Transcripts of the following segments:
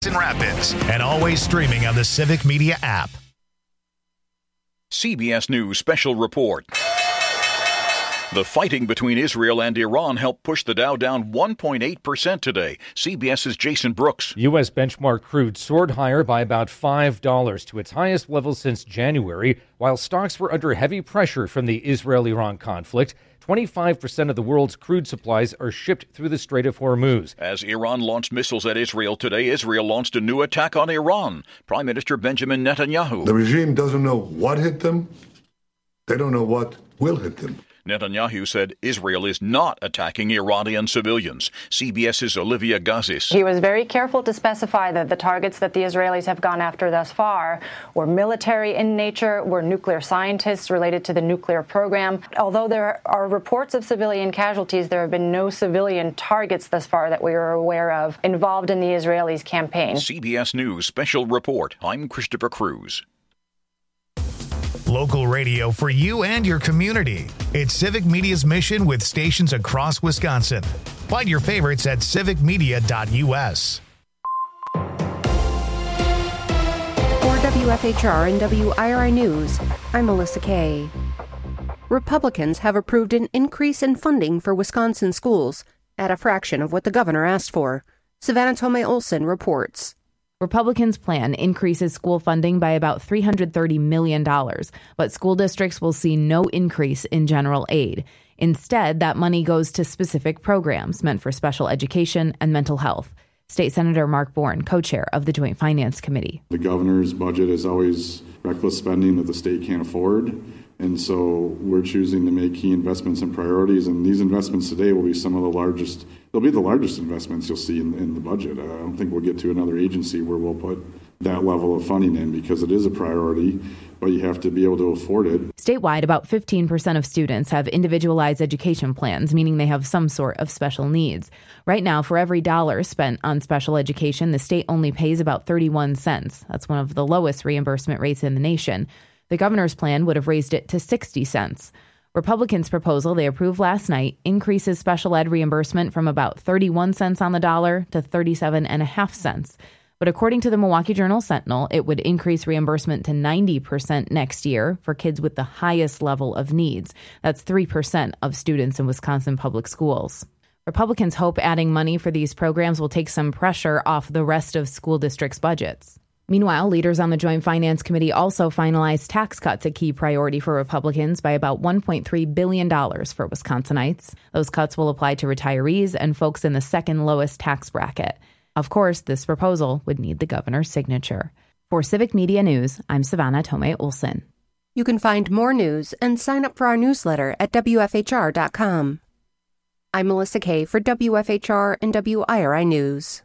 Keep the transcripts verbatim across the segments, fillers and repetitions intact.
in Rapids, and always streaming on the Civic Media app. C B S News Special Report. The fighting between Israel and Iran helped push the Dow down one point eight percent today. CBS's Jason Brooks. U S benchmark crude soared higher by about five dollars to its highest level since January, while stocks were under heavy pressure from the Israel-Iran conflict. twenty-five percent of the world's crude supplies are shipped through the Strait of Hormuz. As Iran launched missiles at Israel today, Israel launched a new attack on Iran. Prime Minister Benjamin Netanyahu. The regime doesn't know what hit them. They don't know what will hit them. Netanyahu said Israel is not attacking Iranian civilians. CBS's Olivia Gazis. He was very careful to specify that the targets that the Israelis have gone after thus far were military in nature, were nuclear scientists related to the nuclear program. Although there are reports of civilian casualties, there have been no civilian targets thus far that we are aware of involved in the Israelis' campaign. C B S News Special Report. I'm Christopher Cruz. Local radio for you and your community. It's Civic Media's mission with stations across Wisconsin. Find your favorites at civic media dot u s. For W F H R and W I R I News, I'm Melissa Kay. Republicans have approved an increase in funding for Wisconsin schools at a fraction of what the governor asked for. Savannah Tomei Olson reports. Republicans' plan increases school funding by about three hundred thirty million dollars, but school districts will see no increase in general aid. Instead, that money goes to specific programs meant for special education and mental health. State Senator Mark Bourne, co-chair of the Joint Finance Committee. The governor's budget is always reckless spending that the state can't afford. And so we're choosing to make key investments and priorities. And these investments today will be some of the largest, they'll be the largest investments you'll see in, in the budget. Uh, I don't think we'll get to another agency where we'll put that level of funding in because it is a priority, but you have to be able to afford it. Statewide, about fifteen percent of students have individualized education plans, meaning they have some sort of special needs. Right now, for every dollar spent on special education, the state only pays about thirty-one cents. That's one of the lowest reimbursement rates in the nation. The governor's plan would have raised it to sixty cents. Republicans' proposal they approved last night increases special ed reimbursement from about thirty-one cents on the dollar to thirty-seven and a half cents. But according to the Milwaukee Journal-Sentinel, it would increase reimbursement to ninety percent next year for kids with the highest level of needs. That's three percent of students in Wisconsin public schools. Republicans hope adding money for these programs will take some pressure off the rest of school districts' budgets. Meanwhile, leaders on the Joint Finance Committee also finalized tax cuts, a key priority for Republicans, by about one point three billion dollars for Wisconsinites. Those cuts will apply to retirees and folks in the second lowest tax bracket. Of course, this proposal would need the governor's signature. For Civic Media News, I'm Savannah Tomei Olson. You can find more news and sign up for our newsletter at W F H R dot com. I'm Melissa Kay for W F H R and W I R I News.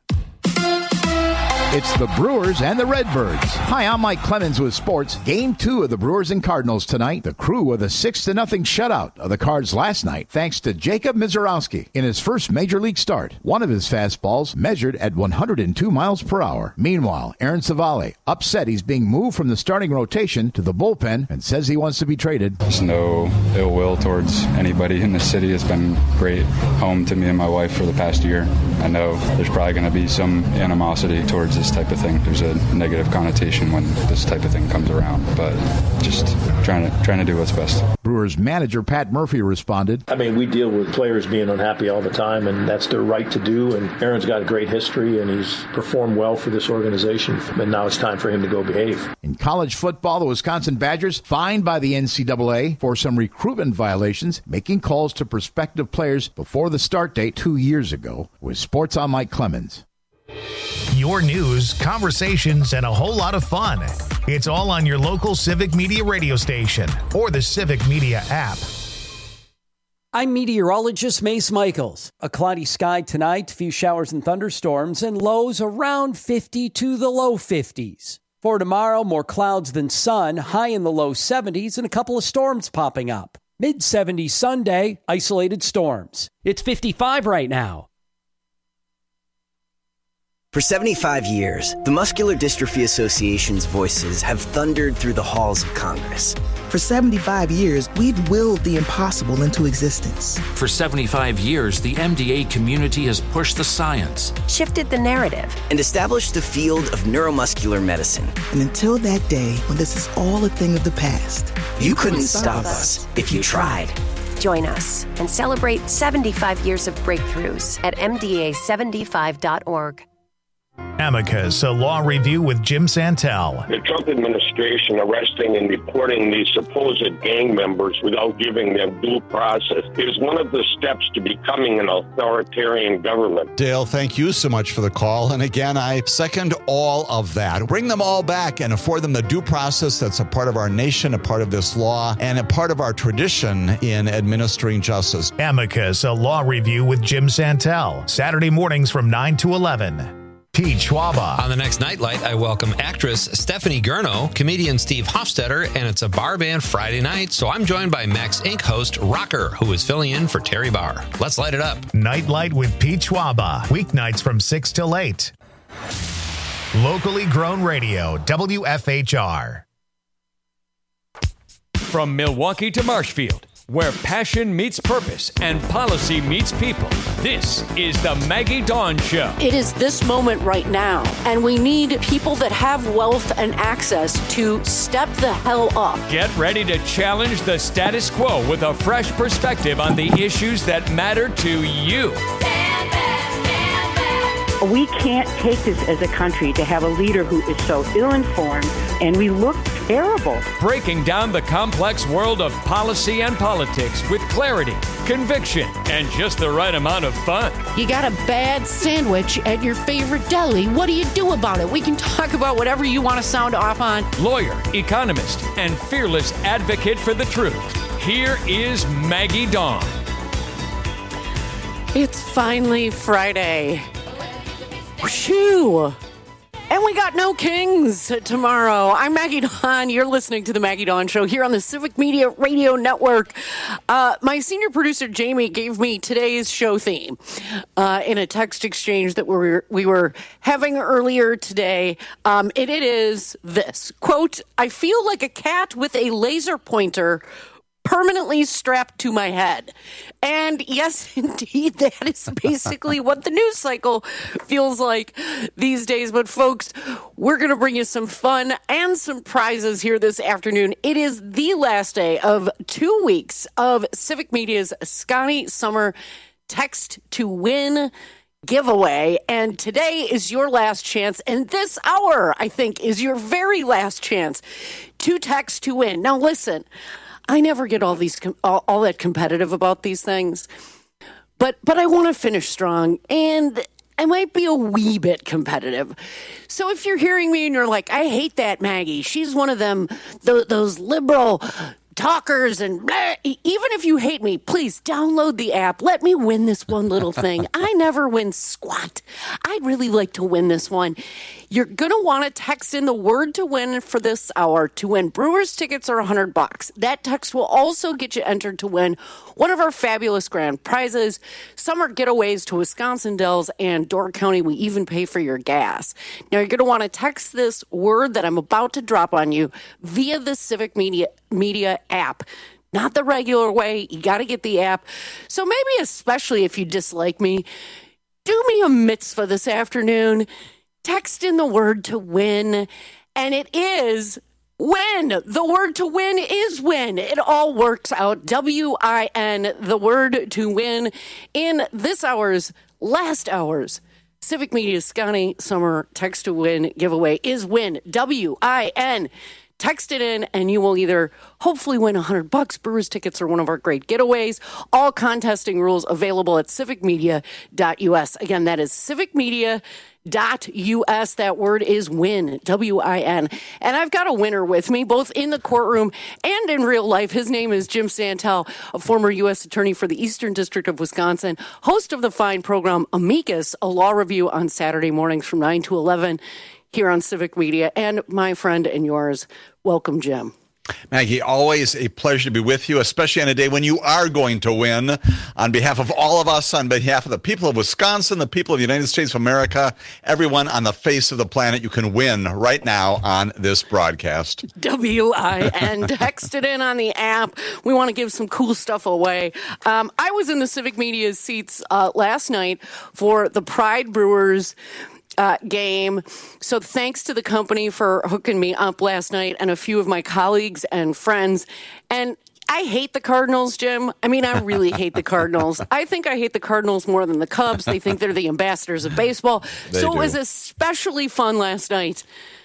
It's the Brewers and the Redbirds. Hi, I'm Mike Clemens with sports. Game two of the Brewers and Cardinals tonight. The Crew with a six to nothing shutout of the Cards last night, thanks to Jacob Mizorowski in his first major league start. One of his fastballs measured at one hundred two miles per hour. Meanwhile, Aaron Savale upset he's being moved from the starting rotation to the bullpen and says he wants to be traded. There's no ill will towards anybody in the city. It's been a great home to me and my wife for the past year. I know there's probably going to be some animosity towards this type of thing. There's a negative connotation when this type of thing comes around, but just trying to trying to do what's best. Brewers manager Pat Murphy responded. I mean, we deal with players being unhappy all the time, and that's their right to do. And Aaron's got a great history, and he's performed well for this organization. And now it's time for him to go behave. In college football, the Wisconsin Badgers fined by the N C double A for some recruitment violations, making calls to prospective players before the start date two years ago. With Sports, I'm Mike Clemens. Your news, conversations, and a whole lot of fun. It's all on your local Civic Media radio station or the Civic Media app. I'm meteorologist Mace Michaels. A cloudy sky tonight, few showers and thunderstorms, and lows around fifty to the low fifties. For tomorrow, more clouds than sun, high in the low seventies, and a couple of storms popping up. mid seventies Sunday, isolated storms. It's fifty-five right now. For seventy-five years, the Muscular Dystrophy Association's voices have thundered through the halls of Congress. For For seventy-five years, we've willed the impossible into existence. For seventy-five years, the M D A community has pushed the science, shifted the narrative, and established the field of neuromuscular medicine. And until that day when this is all a thing of the past, you, you couldn't stop us if you tried. Join us and celebrate seventy-five years of breakthroughs at M D A seventy-five dot org. Amicus, a law review with Jim Santel. The Trump administration arresting and deporting these supposed gang members without giving them due process is one of the steps to becoming an authoritarian government. Dale, thank you so much for the call. And again, I second all of that. Bring them all back and afford them the due process that's a part of our nation, a part of this law, and a part of our tradition in administering justice. Amicus, a law review with Jim Santel. Saturday mornings from nine to eleven. Pete Schwaba. On the next Nightlight, I welcome actress Stephanie Gurno, comedian Steve Hofstetter, and it's a bar band Friday night, so I'm joined by Max Incorporated host Rocker, who is filling in for Terry Barr. Let's light it up. Nightlight with Pete Schwaba. Weeknights from six till eight. Locally grown radio, W F H R. From Milwaukee to Marshfield, where passion meets purpose and policy meets people. This is the Maggie Dawn Show. It is this moment right now, and we need people that have wealth and access to step the hell up. Get ready to challenge the status quo with a fresh perspective on the issues that matter to you. Stand back, stand back. We can't take this as a country to have a leader who is so ill-informed, and we look terrible. Breaking down the complex world of policy and politics with clarity, conviction, and just the right amount of fun. You got a bad sandwich at your favorite deli. What do you do about it? We can talk about whatever you want to sound off on. Lawyer, economist, and fearless advocate for the truth. Here is Maggie Dawn. It's finally Friday. Whew. And we got no kings tomorrow. I'm Maggie Dawn. You're listening to the Maggie Dawn Show here on the Civic Media Radio Network. Uh, my senior producer, Jamie, gave me today's show theme uh, in a text exchange that we were, we were having earlier today. Um, and it is this, quote, I feel like a cat with a laser pointer permanently strapped to my head. And yes, indeed, that is basically what the news cycle feels like these days. But folks, we're going to bring you some fun and some prizes here this afternoon. It is the last day of two weeks of Civic Media's Scotty Summer Text to Win giveaway. And today is your last chance. And this hour, I think, is your very last chance to text to win. Now, listen, I never get all these all, all that competitive about these things, but but I want to finish strong, and I might be a wee bit competitive. So if you're hearing me and you're like, I hate that Maggie, she's one of them th- those liberal talkers, and blah. Even if you hate me, please download the app. Let me win this one little thing. I never win squat. I'd really like to win this one. You're going to want to text in the word to win for this hour to win Brewers tickets or one hundred bucks. That text will also get you entered to win one of our fabulous grand prizes, summer getaways to Wisconsin Dells and Door County. We even pay for your gas. Now, you're going to want to text this word that I'm about to drop on you via the Civic Media, Media app. Not the regular way. You got to get the app. So maybe especially if you dislike me, do me a mitzvah this afternoon. Text in the word to win, and it is win. The word to win is win. It all works out. W I N, the word to win in this hour's, last hour's Civic Media's Scotty Summer Text to Win giveaway is win. W I N. Text it in, and you will either hopefully win one hundred bucks, Brewers tickets, or one of our great getaways. All contesting rules available at civic media dot U S. Again, that is civic media dot U S. That word is win, W I N. And I've got a winner with me, both in the courtroom and in real life. His name is Jim Santel, a former U S attorney for the Eastern District of Wisconsin, host of the fine program Amicus, a law review on Saturday mornings from nine to eleven. Here on Civic Media, and my friend and yours, welcome, Jim. Maggie, always a pleasure to be with you, especially on a day when you are going to win. On behalf of all of us, on behalf of the people of Wisconsin, the people of the United States of America, everyone on the face of the planet, you can win right now on this broadcast. W I N. Text it in on the app. We want to give some cool stuff away. Um, I was in the Civic Media seats uh, last night for the Pride Brewers Uh, game. So thanks to the company for hooking me up last night and a few of my colleagues and friends. And I hate the Cardinals, Jim. I mean, I really hate the Cardinals. I think I hate the Cardinals more than the Cubs. They think they're the ambassadors of baseball. They so do. It was especially fun last night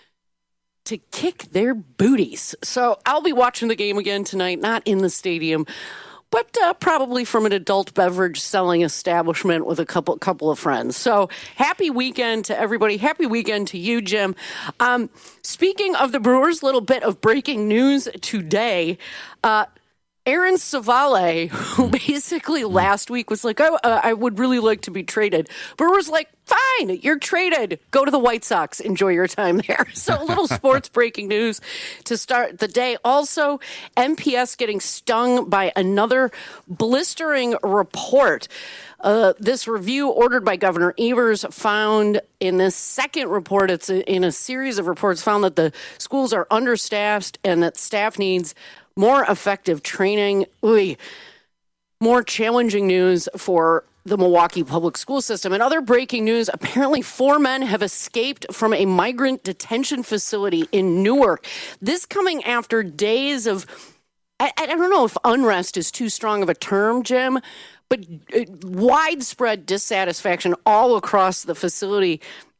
to kick their booties. So I'll be watching the game again tonight, not in the stadium, but uh, probably from an adult beverage selling establishment with a couple couple of friends. So happy weekend to everybody. Happy weekend to you, Jim. Um, speaking of the Brewers, little bit of breaking news today. Uh, Aaron Savale, who basically last week was like, oh, uh, I would really like to be traded. Brewers like, fine, you're traded. Go to the White Sox. Enjoy your time there. So a little sports breaking news to start the day. Also, M P S getting stung by another blistering report. Uh, this review ordered by Governor Evers found in this second report, it's a, in a series of reports, found that the schools are understaffed and that staff needs more effective training. Ooh, more challenging news for the Milwaukee public school system. And other breaking news, apparently four men have escaped from a migrant detention facility in Newark. This coming after days of, I, I don't know if unrest is too strong of a term, Jim, but widespread dissatisfaction all across the facility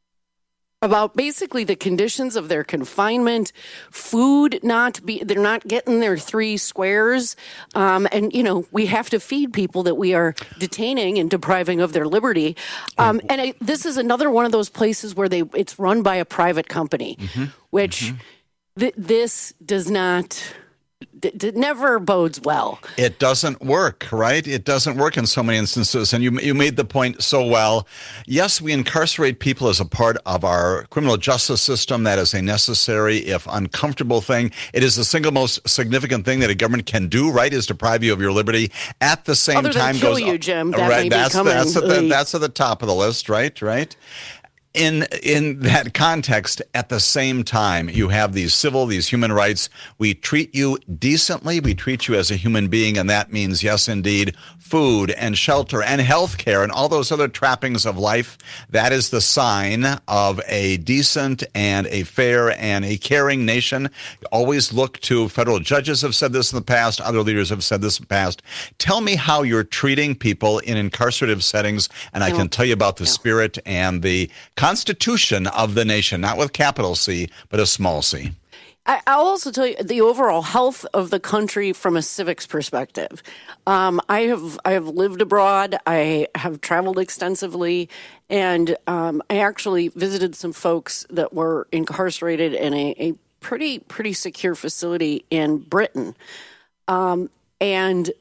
about basically the conditions of their confinement, food not be, they're not getting their three squares. Um, and, you know, we have to feed people that we are detaining and depriving of their liberty. Um, and I, this is another one of those places where they it's run by a private company, mm-hmm. which mm-hmm. Th- this does not... It never bodes well. It doesn't work, right? It doesn't work in so many instances. And you you made the point so well. Yes, we incarcerate people as a part of our criminal justice system. That is a necessary, if uncomfortable thing. It is the single most significant thing that a government can do, right, is deprive you of your liberty. At the same Other time, than kill goes, you, Jim. That right, may that's, be coming. That's at, the, that's at the top of the list, right? Right. In in that context, at the same time, you have these civil, these human rights. We treat you decently. We treat you as a human being, and that means, yes, indeed, food and shelter and health care and all those other trappings of life. That is the sign of a decent and a fair and a caring nation. Always look to federal judges have said this in the past. Other leaders have said this in the past. Tell me how you're treating people in incarcerative settings, and I can tell you about the spirit and the Constitution of the nation, not with capital C, but a small c. I'll also tell you the overall health of the country from a civics perspective. Um, I have I have lived abroad. I have traveled extensively, and um, I actually visited some folks that were incarcerated in a, a pretty pretty secure facility in Britain, um, and.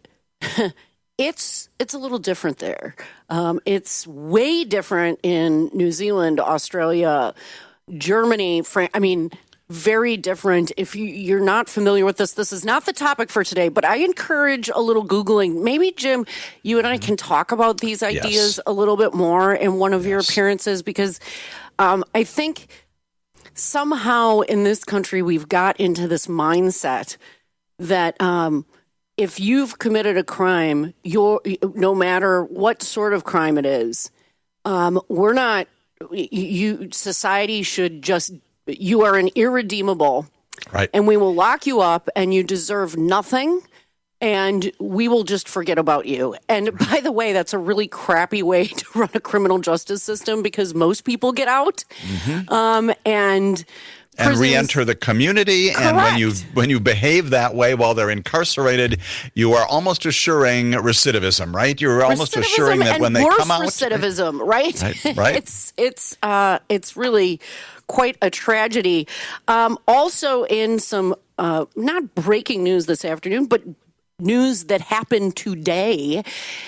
It's it's a little different there. Um, it's way different in New Zealand, Australia, Germany, France. I mean, very different. If you, you're not familiar with this, this is not the topic for today, but I encourage a little Googling. Maybe, Jim, you and I can talk about these ideas yes. a little bit more in one of yes. your appearances, because um, I think somehow in this country we've got into this mindset that um, – if you've committed a crime, you're, no matter what sort of crime it is, um, we're not, you, society should just, you are an irredeemable, right? And we will lock you up and you deserve nothing and we will just forget about you. And by the way, that's a really crappy way to run a criminal justice system because most people get out. Mm-hmm. Um, and... And prisons. re-enter the community. Correct. And when you when you behave that way while they're incarcerated, you are almost assuring recidivism, right? You're almost assuring that when they come out, recidivism, right? Right. right. it's it's uh, it's really quite a tragedy. Um, also, in some uh, not breaking news this afternoon, but news that happened today.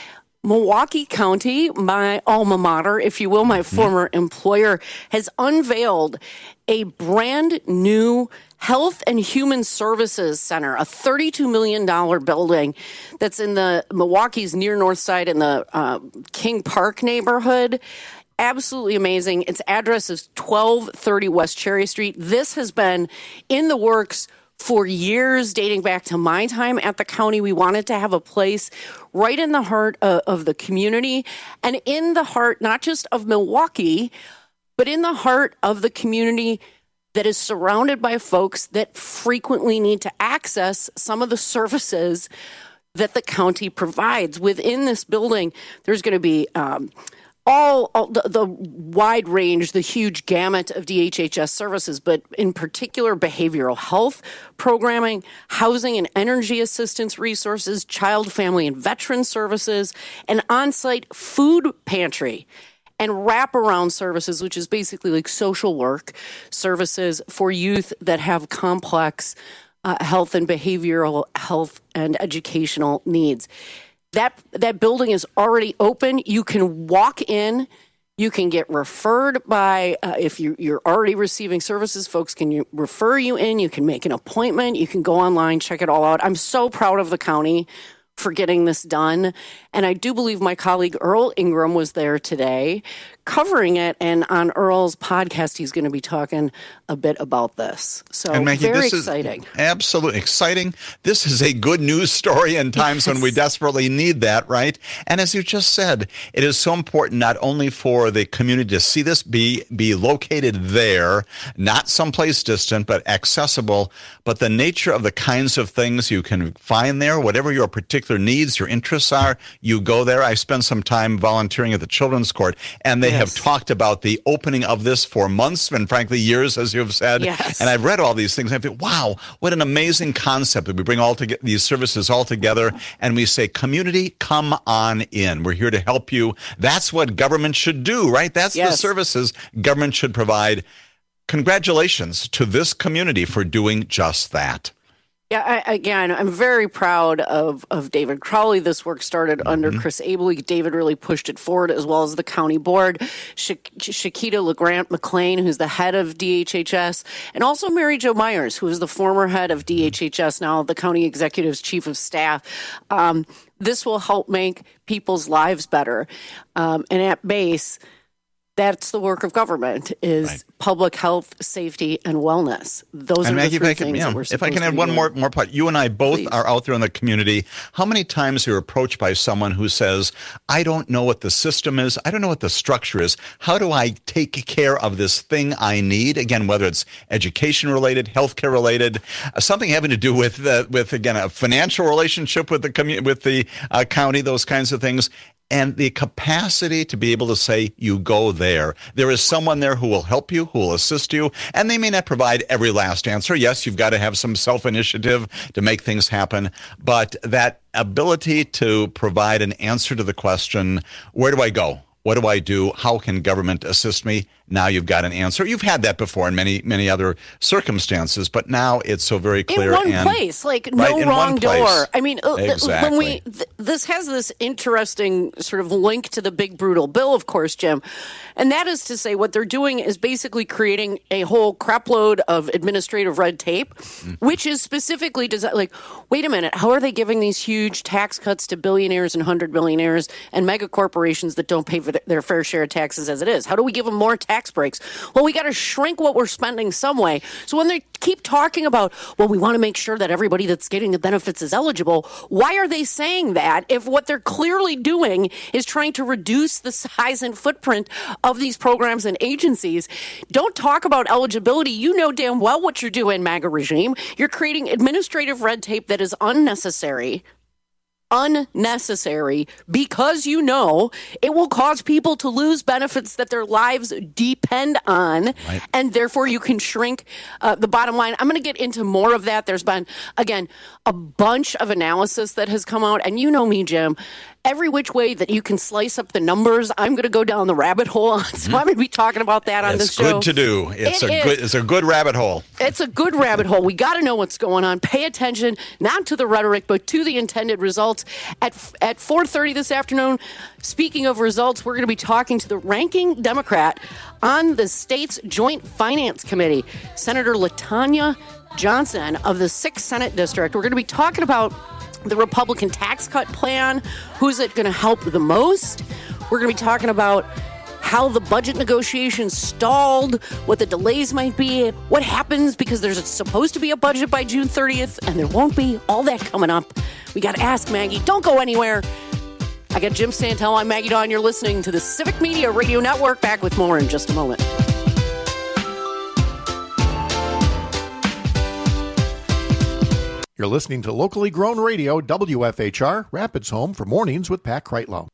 Milwaukee County, my alma mater, if you will, my mm-hmm. former employer, has unveiled a brand new Health and Human Services Center, a thirty-two million dollars building that's in the Milwaukee's near north side in the uh, King Park neighborhood. Absolutely amazing. Its address is twelve thirty West Cherry Street. This has been in the works for years, dating back to my time at the county. We wanted to have a place right in the heart of, of the community and in the heart, not just of Milwaukee, but in the heart of the community that is surrounded by folks that frequently need to access some of the services that the county provides. Within this building, there's going to be um, all, all the, the wide range, the huge gamut of D H H S services, but in particular, behavioral health programming, housing and energy assistance resources, child, family, and veteran services, an on-site food pantry, and wraparound services, which is basically like social work services for youth that have complex uh, health and behavioral health and educational needs. That that building is already open. You can walk in. You can get referred by, uh, if you, you're already receiving services, folks can you refer you in. You can make an appointment. You can go online, check it all out. I'm so proud of the county for getting this done. And I do believe my colleague Earl Ingram was there today covering it. And on Earl's podcast, he's going to be talking a bit about this. So and Maggie, very this exciting. Is absolutely exciting. This is a good news story in times yes. when we desperately need that, right? And as you just said, it is so important not only for the community to see this be, be located there, not someplace distant, but accessible, but the nature of the kinds of things you can find there, whatever your particular needs, your interests are, you go there. I spent some time volunteering at the Children's Court, and they yes. have talked about the opening of this for months and frankly years, as you've said. Yes. And I've read all these things. And I think, wow, what an amazing concept that we bring all together, these services all together, and we say, community, come on in. We're here to help you. That's what government should do, right? That's yes. the services government should provide. Congratulations to this community for doing just that. Yeah, I, again, I'm very proud of, of David Crowley. This work started mm-hmm. under Chris Abley. David really pushed it forward, as well as the county board. Sha- Shakita LeGrant McLean, who's the head of D H H S, and also Mary Jo Myers, who is the former head of D H H S, now the county executive's chief of staff. Um, this will help make people's lives better. Um, and at base, that's the work of government, is right. public health, safety, and wellness. Those and are Maggie, the three if I can, things you know, that we're if I can supposed add to one do. more more part, you and I both Please. are out there in the community. How many times you're approached by someone who says, I don't know what the system is, I don't know what the structure is, how do I take care of this thing I need? Again, whether it's education related, healthcare related, uh, something having to do with, uh, with again, a financial relationship with the commu- with the uh, county, those kinds of things. And the capacity to be able to say, you go there. There is someone there who will help you, who will assist you, and they may not provide every last answer. Yes, you've got to have some self-initiative to make things happen, but that ability to provide an answer to the question, where do I go? What do I do? How can government assist me? Now you've got an answer. You've had that before in many, many other circumstances, but now it's so very clear. In one and, place, like right, no wrong door. I mean, exactly. when we th- this has this interesting sort of link to the big brutal bill, of course, Jim, and that is to say what they're doing is basically creating a whole crapload of administrative red tape, mm-hmm. which is specifically designed. Like, wait a minute, how are they giving these huge tax cuts to billionaires and hundred billionaires and mega corporations that don't pay for their fair share of taxes as it is? How do we give them more tax breaks? Well, we got to shrink what we're spending some way. So when they keep talking about, well, we want to make sure that everybody that's getting the benefits is eligible, why are they saying that if what they're clearly doing is trying to reduce the size and footprint of these programs and agencies? Don't talk about eligibility. You know damn well what you're doing, MAGA regime. You're creating administrative red tape that is unnecessary. unnecessary because you know it will cause people to lose benefits that their lives depend on, right. and therefore you can shrink uh, the bottom line. I'm going to get into more of that. There's been, again, a bunch of analysis that has come out, and you know me, Jim. every which way that you can slice up the numbers, I'm going to go down the rabbit hole on. So I'm going to be talking about that on it's this show. It's good to do. It's It a is. good. It's a good rabbit hole. It's a good rabbit hole. We got to know what's going on. Pay attention, not to the rhetoric, but to the intended results. At at four thirty this afternoon, speaking of results, we're going to be talking to the ranking Democrat on the state's Joint Finance Committee, Senator LaTanya Johnson of the sixth Senate District. We're going to be talking about the Republican tax cut plan. Who's it going to help the most? We're going to be talking about how the budget negotiations stalled, what the delays might be, what happens because there's supposed to be a budget by June thirtieth and there won't be. All that coming up. We got to ask Maggie. Don't go anywhere. I got Jim Santel. I'm Maggie Dawn. You're listening to the Civic Media Radio Network. Back with more in just a moment. You're listening to locally grown radio, W F H R, Rapids Home for Mornings with Pat Kreitlow.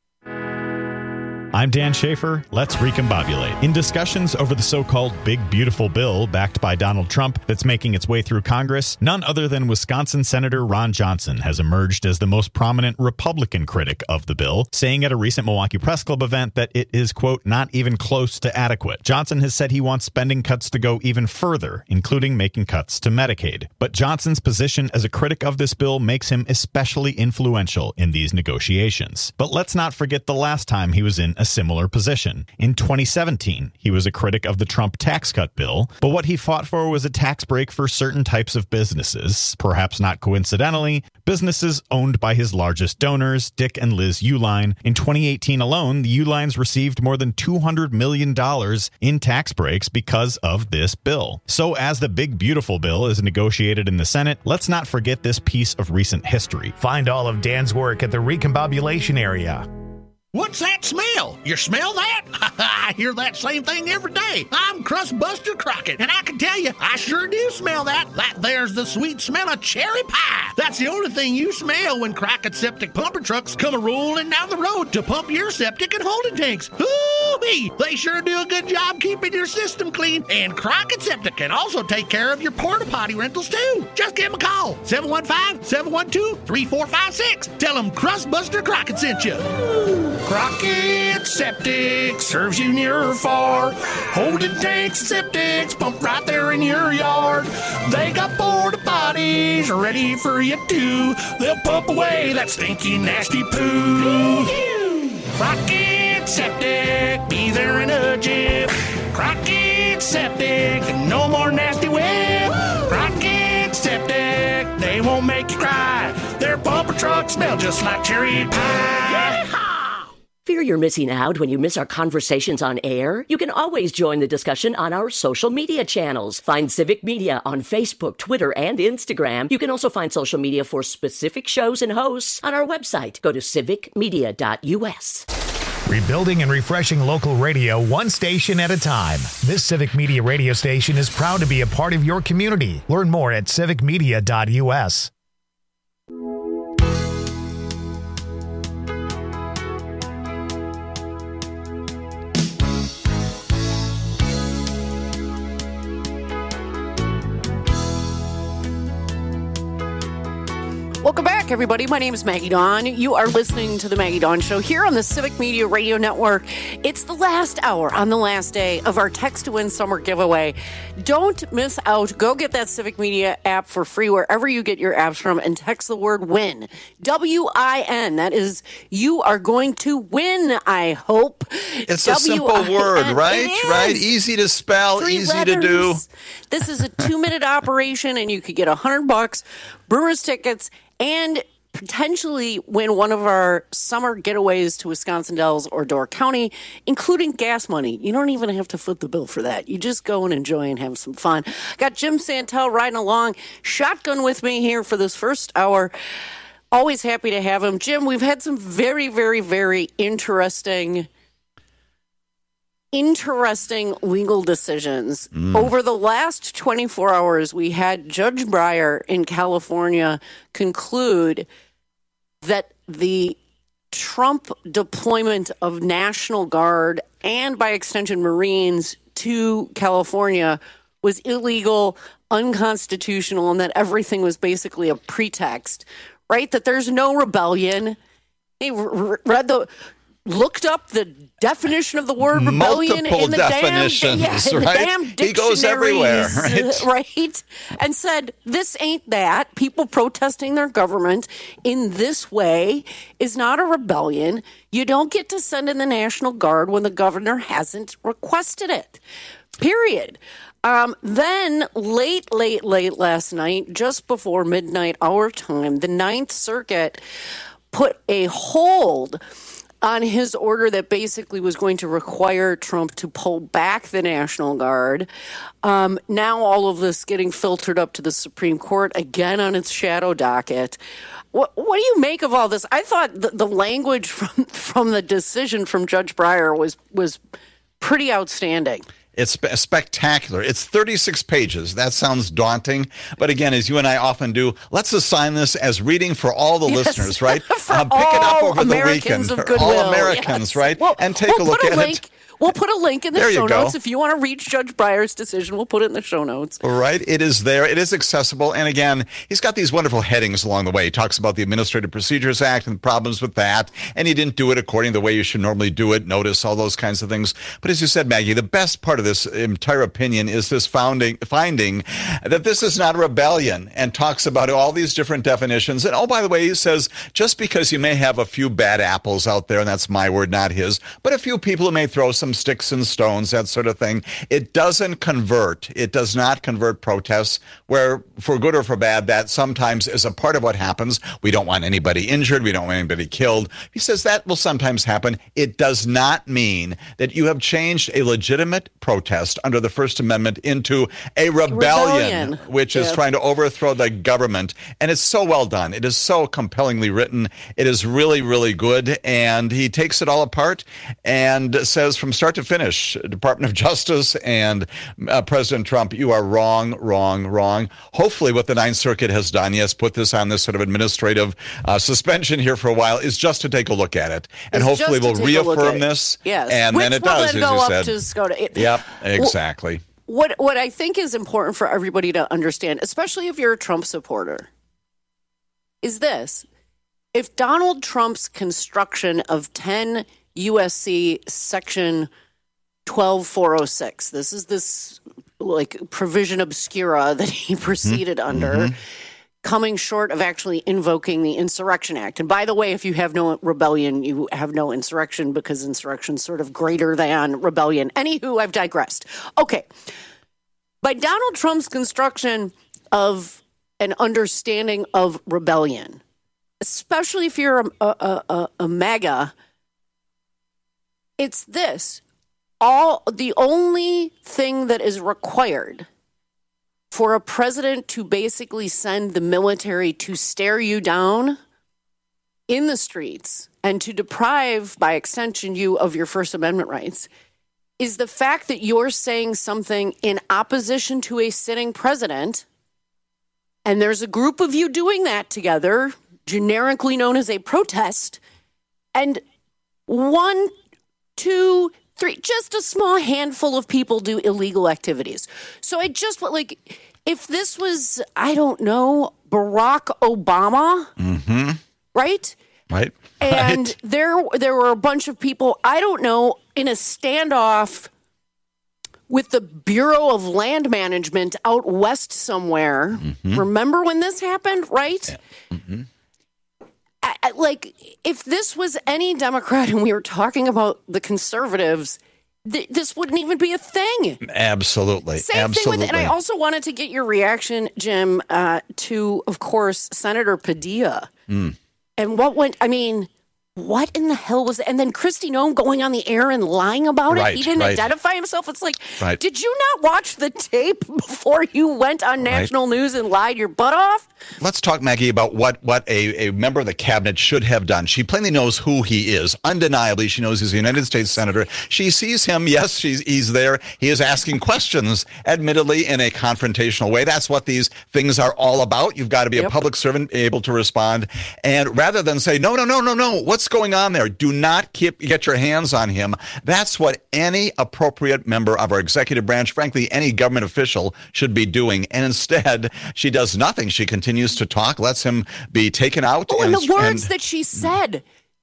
I'm Dan Schaefer. Let's recombobulate. In discussions over the so-called Big Beautiful Bill backed by Donald Trump that's making its way through Congress, none other than Wisconsin Senator Ron Johnson has emerged as the most prominent Republican critic of the bill, saying at a recent Milwaukee Press Club event that it is, quote, not even close to adequate. Johnson has said he wants spending cuts to go even further, including making cuts to Medicaid. But Johnson's position as a critic of this bill makes him especially influential in these negotiations. But let's not forget the last time he was in a similar position. In twenty seventeen, he was a critic of the Trump tax cut bill, but what he fought for was a tax break for certain types of businesses, perhaps not coincidentally, businesses owned by his largest donors, Dick and Liz Uihlein. In twenty eighteen alone, the Uihleins received more than two hundred million dollars in tax breaks because of this bill. So as the Big Beautiful Bill is negotiated in the Senate, let's not forget this piece of recent history. Find all of Dan's work at the Recombobulation area. What's that smell? You smell that? I hear that same thing every day. I'm Crustbuster Crockett, and I can tell you, I sure do smell that. That there's the sweet smell of cherry pie. That's the only thing you smell when Crockett Septic Pumper Trucks come a-rolling down the road to pump your septic and holding tanks. Hoo-wee! They sure do a good job keeping your system clean, and Crockett Septic can also take care of your porta potty rentals, too. Just give them a call, seven one five, seven one two, three four five six. Tell them Crustbuster Crockett sent you. Crockett Septic serves you near or far. Holding tanks and septics pumped right there in your yard. They got porta potties ready for you too. They'll pump away that stinky, nasty poo. Crockett Septic, be there in a jiff. Crockett Septic, no more nasty whip. Crockett Septic, they won't make you cry. Their pumper trucks smell just like cherry pie. Fear you're missing out when you miss our conversations on air? You can always join the discussion on our social media channels. Find Civic Media on Facebook, Twitter, and Instagram. You can also find social media for specific shows and hosts on our website. Go to civic media dot u s. Rebuilding and refreshing local radio one station at a time. This Civic Media radio station is proud to be a part of your community. Learn more at civic media dot u s. Welcome back, everybody. My name is Maggie Dawn. You are listening to The Maggie Dawn Show here on the Civic Media Radio Network. It's the last hour on the last day of our Text to Win Summer Giveaway. Don't miss out. Go get that Civic Media app for free wherever you get your apps from and text the word WIN. W I N. That is, you are going to win, I hope. It's a simple word, right? Right? Easy to spell, Three easy letters. to do. This is a two-minute operation, and you could get one hundred bucks, Brewers tickets, and potentially win one of our summer getaways to Wisconsin Dells or Door County, including gas money. You don't even have to foot the bill for that. You just go and enjoy and have some fun. Got Jim Santel riding along, shotgun with me here for this first hour. Always happy to have him. Jim, we've had some very, very, very interesting interesting legal decisions. Mm. Over the last twenty-four hours, we had Judge Breyer in California conclude that the Trump deployment of National Guard and, by extension, Marines to California was illegal, unconstitutional, and that everything was basically a pretext, right? That there's no rebellion. He r- read the, looked up the definition of the word rebellion Multiple in the definitions, damn, yeah, in right? the damn dictionaries, He goes everywhere, right? right? And said, this ain't that. People protesting their government in this way is not a rebellion. You don't get to send in the National Guard when the governor hasn't requested it, period. Um, then late, late, late last night, just before midnight our time, the Ninth Circuit put a hold on his order that basically was going to require Trump to pull back the National Guard. Um, now all of this getting filtered up to the Supreme Court, again on its shadow docket. What, what do you make of all this? I thought the, the language from, from the decision from Judge Breyer was was pretty outstanding. It's spe- spectacular. It's thirty-six pages. That sounds daunting. But again, as you and I often do, let's assign this as reading for all the Yes. listeners, right? For Uh, pick it up all over Americans the of weekend. goodwill. All Americans, Yes. right? We'll- and take we'll a look put a at link. it. We'll put a link in the There you show go. notes. If you want to reach Judge Breyer's decision, we'll put it in the show notes. Right. It is there. It is accessible. And again, he's got these wonderful headings along the way. He talks about the Administrative Procedures Act and problems with that. And he didn't do it according to the way you should normally do it. Notice all those kinds of things. But as you said, Maggie, the best part of this entire opinion is this founding, finding that this is not a rebellion, and talks about all these different definitions. And oh, by the way, he says, just because you may have a few bad apples out there, and that's my word, not his, but a few people who may throw some sticks and stones, that sort of thing, it doesn't convert. It does not convert protests, where for good or for bad, that sometimes is a part of what happens. We don't want anybody injured. We don't want anybody killed. He says that will sometimes happen. It does not mean that you have changed a legitimate protest under the First Amendment into a rebellion, Rebellion. which is Yeah. trying to overthrow the government. And it's so well done. It is so compellingly written. It is really, really good. And he takes it all apart and says from start to finish, Department of Justice and uh, President Trump, you are wrong, wrong, wrong. Hopefully what the Ninth Circuit has done, yes, put this on this sort of administrative uh, suspension here for a while, is just to take a look at it. And It's hopefully just to we'll take a look reaffirm at it. this. Yes. And Which then it will does, then as go you up said. to SCOTUS. It- Yep, exactly. What what I think is important for everybody to understand, especially if you're a Trump supporter, is this. If Donald Trump's construction of ten U S C Section twelve four oh six, this is this like provision obscura that he proceeded Mm-hmm. under, Mhm. coming short of actually invoking the Insurrection Act. And by the way, if you have no rebellion, you have no insurrection, because insurrection's sort of greater than rebellion. Anywho, I've digressed. Okay. By Donald Trump's construction of an understanding of rebellion, especially if you're a, a, a, a MAGA, it's this. All the only thing that is required for a president to basically send the military to stare you down in the streets and to deprive, by extension, you of your First Amendment rights is the fact that you're saying something in opposition to a sitting president, and there's a group of you doing that together, generically known as a protest, and one, two, three, just a small handful of people do illegal activities. So I just want, like, if this was, I don't know, Barack Obama, Mm-hmm. right? Right. And Right. there there were a bunch of people, I don't know, in a standoff with the Bureau of Land Management out west somewhere. Mm-hmm. Remember when this happened, right? Mm-hmm. I, I- like, if this was any Democrat and we were talking about the conservatives, th- this wouldn't even be a thing. Absolutely. Same Absolutely. thing with, and I also wanted to get your reaction, Jim, uh, to, of course, Senator Padilla. Mm. And what went, I mean, what in the hell was it? And then Kristi Noem going on the air and lying about it. Right, He didn't right. identify himself. It's like, Right. did you not watch the tape before you went on national news and lied your butt off? Let's talk, Maggie, about what, what a, a member of the cabinet should have done. She plainly knows who he is. Undeniably, she knows he's a United States senator. She sees him. Yes, she's, he's there. He is asking questions, admittedly, in a confrontational way. That's what these things are all about. You've got to be a public servant, able to respond. And rather than say, no, no, no, no, no, what's going on there? Do not keep, get your hands on him. That's what any appropriate member of our executive branch, frankly, any government official should be doing. And instead, she does nothing. She continues to talk, lets him be taken out. Oh, and, the words and- that she said.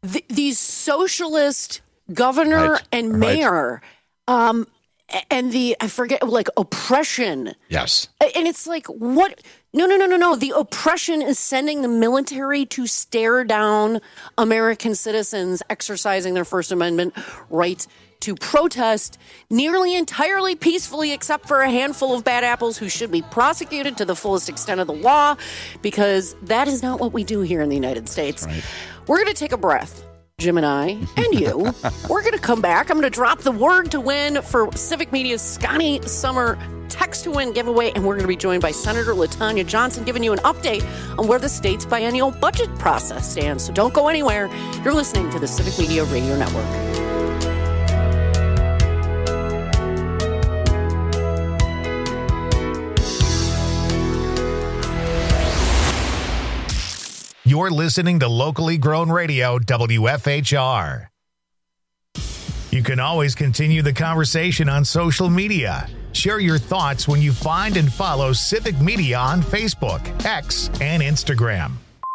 th- these socialist governor Right. and Right. mayor, um, and the, I forget, like oppression. Yes. And it's like, what? No, no, no, no, no. The oppression is sending the military to stare down American citizens exercising their First Amendment right to protest nearly entirely peacefully, except for a handful of bad apples who should be prosecuted to the fullest extent of the law, because that is not what we do here in the United States. Right. We're going to take a breath. Jim and I, and you, we're going to come back. I'm going to drop the word to win for Civic Media's Scotty Summer Text to Win giveaway, and we're going to be joined by Senator LaTanya Johnson, giving you an update on where the state's biennial budget process stands. So don't go anywhere. You're listening to the Civic Media Radio Network. You're listening to locally grown radio, W F H R. You can always continue the conversation on social media. Share your thoughts when you find and follow Civic Media on Facebook, X, and Instagram.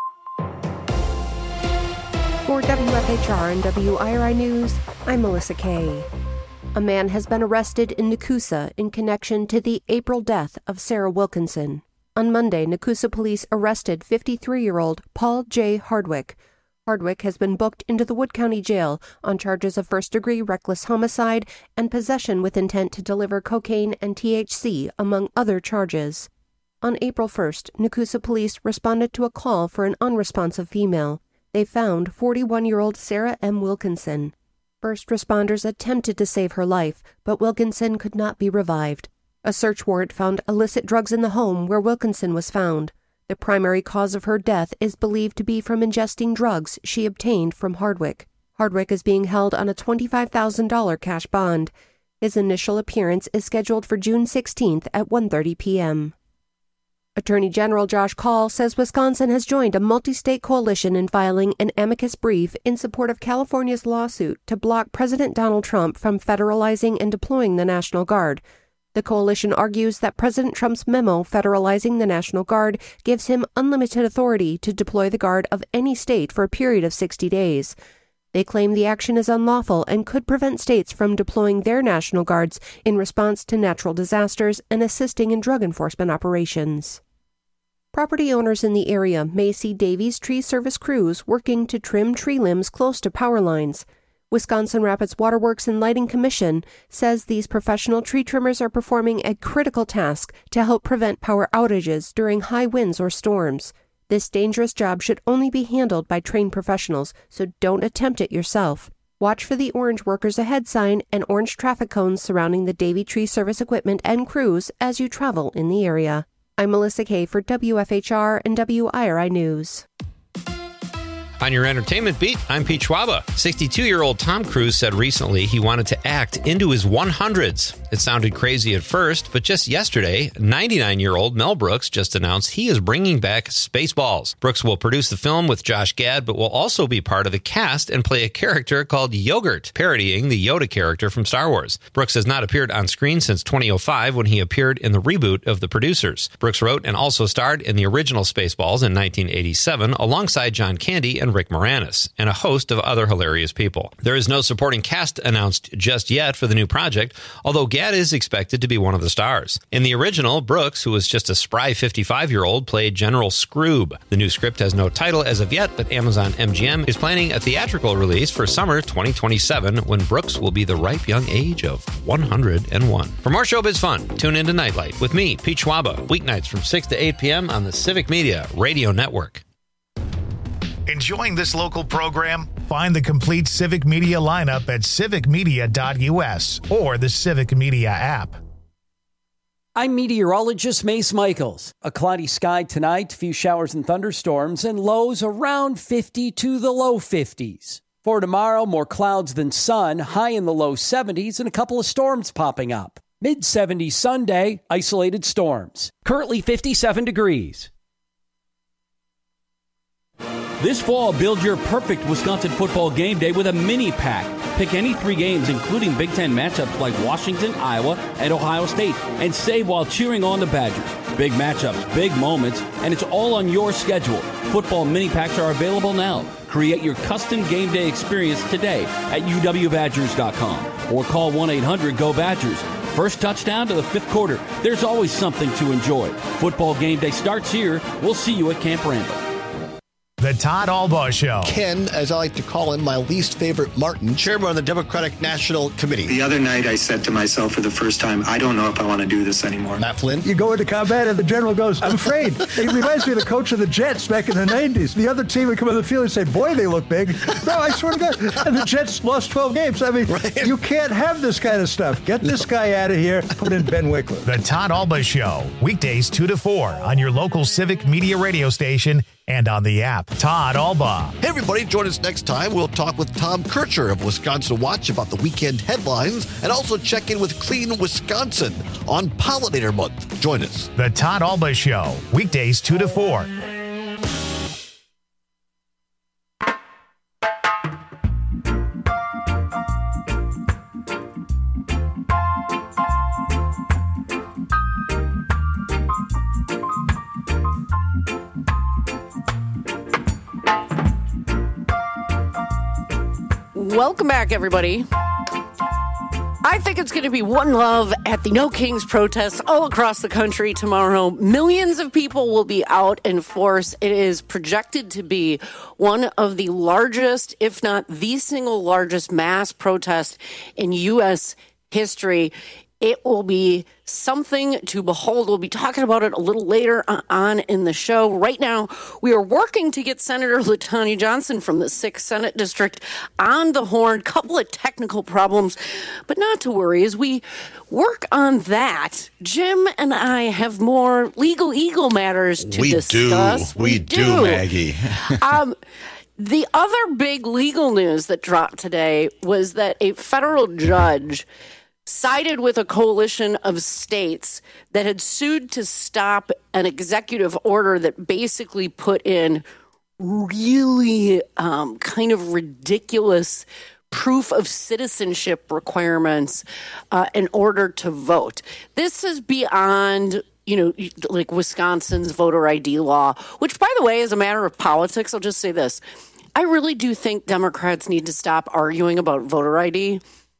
For W F H R and W I R I News, I'm Melissa Kay. A man has been arrested in Nakusa in connection to the April death of Sarah Wilkinson. On Monday, Nakusa police arrested fifty-three-year-old Paul J. Hardwick. Hardwick has been booked into the Wood County Jail on charges of first-degree reckless homicide and possession with intent to deliver cocaine and T H C, among other charges. On April first, Nakusa police responded to a call for an unresponsive female. They found forty-one-year-old Sarah M. Wilkinson. First responders attempted to save her life, but Wilkinson could not be revived. A search warrant found illicit drugs in the home where Wilkinson was found. The primary cause of her death is believed to be from ingesting drugs she obtained from Hardwick. Hardwick is being held on a twenty-five thousand dollars cash bond. His initial appearance is scheduled for June sixteenth at one thirty p.m. Attorney General Josh Kaul says Wisconsin has joined a multi-state coalition in filing an amicus brief in support of California's lawsuit to block President Donald Trump from federalizing and deploying the National Guard. The coalition argues that President Trump's memo federalizing the National Guard gives him unlimited authority to deploy the Guard of any state for a period of sixty days. They claim the action is unlawful and could prevent states from deploying their National Guards in response to natural disasters and assisting in drug enforcement operations. Property owners in the area may see Davies Tree Service crews working to trim tree limbs close to power lines. Wisconsin Rapids Waterworks and Lighting Commission says these professional tree trimmers are performing a critical task to help prevent power outages during high winds or storms. This dangerous job should only be handled by trained professionals, so don't attempt it yourself. Watch for the Orange Workers Ahead sign and orange traffic cones surrounding the Davy Tree Service equipment and crews as you travel in the area. I'm Melissa Kay for W F H R and W I R I News. On your entertainment beat, I'm Pete Schwaba. sixty-two-year-old Tom Cruise said recently he wanted to act into his hundreds. It sounded crazy at first, but just yesterday, ninety-nine-year-old Mel Brooks just announced he is bringing back Spaceballs. Brooks will produce the film with Josh Gad, but will also be part of the cast and play a character called Yogurt, parodying the Yoda character from Star Wars. Brooks has not appeared on screen since twenty oh five when he appeared in the reboot of The Producers. Brooks wrote and also starred in the original Spaceballs in nineteen eighty-seven alongside John Candy and Rick Moranis, and a host of other hilarious people. There is no supporting cast announced just yet for the new project, although Gad is expected to be one of the stars. In the original, Brooks, who was just a spry fifty-five-year-old, played General Scroob. The new script has no title as of yet, but Amazon M G M is planning a theatrical release for summer twenty twenty-seven, when Brooks will be the ripe young age of one hundred one. For more showbiz fun, tune into Nightlight with me, Pete Schwaba, weeknights from six to eight p.m. on the Civic Media Radio Network. Enjoying this local program? Find the complete Civic Media lineup at civic media dot u s or the Civic Media app. I'm meteorologist Mace Michaels. A cloudy sky tonight, few showers and thunderstorms, and lows around fifty to the low fifties. For tomorrow, more clouds than sun, high in the low seventies, and a couple of storms popping up. mid seventies Sunday, isolated storms. Currently fifty-seven degrees. This fall, build your perfect Wisconsin football game day with a mini pack. Pick any three games, including Big Ten matchups like Washington, Iowa, and Ohio State, and save while cheering on the Badgers. Big matchups, big moments, and it's all on your schedule. Football mini packs are available now. Create your custom game day experience today at U W Badgers dot com or call one eight hundred go Badgers. First touchdown to the fifth quarter. There's always something to enjoy. Football game day starts here. We'll see you at Camp Randall. The Todd Albaugh Show. Ken, as I like to call him, my least favorite Martin, chairman of the Democratic National Committee. The other night I said to myself for the first time, I don't know if I want to do this anymore. Matt Flynn. You go into combat and the general goes, I'm afraid. It reminds me of the coach of the Jets back in the nineties. The other team would come on the field and say, boy, they look big. No, I swear to God. And the Jets lost twelve games. I mean, right. You can't have this kind of stuff. Get this guy out of here. Put in Ben Wickler. The Todd Albaugh Show. Weekdays two to four on your local Civic Media radio station and on the app. Todd Albaugh. Hey, everybody, join us next time. We'll talk with Tom Kircher of Wisconsin Watch about the weekend headlines and also check in with Clean Wisconsin on Pollinator Month. Join us. The Todd Albaugh Show. Weekdays two to four. Welcome back, everybody. I think it's going to be one love at the No Kings protests all across the country tomorrow. Millions of people will be out in force. It is projected to be one of the largest, if not the single largest mass protest in U S history. It will be something to behold. We'll be talking about it a little later on in the show. Right now, we are working to get Senator LaTanya Johnson from the sixth Senate District on the horn. Couple of technical problems, but not to worry. As we work on that, Jim and I have more legal eagle matters to we discuss. Do. We, we do. do, Maggie. um, the other big legal news that dropped today was that a federal judge sided with a coalition of states that had sued to stop an executive order that basically put in really um, kind of ridiculous proof of citizenship requirements uh, in order to vote. This is beyond, you know, like Wisconsin's voter I D law, which, by the way, is a matter of politics. I'll just say this. I really do think Democrats need to stop arguing about voter I D.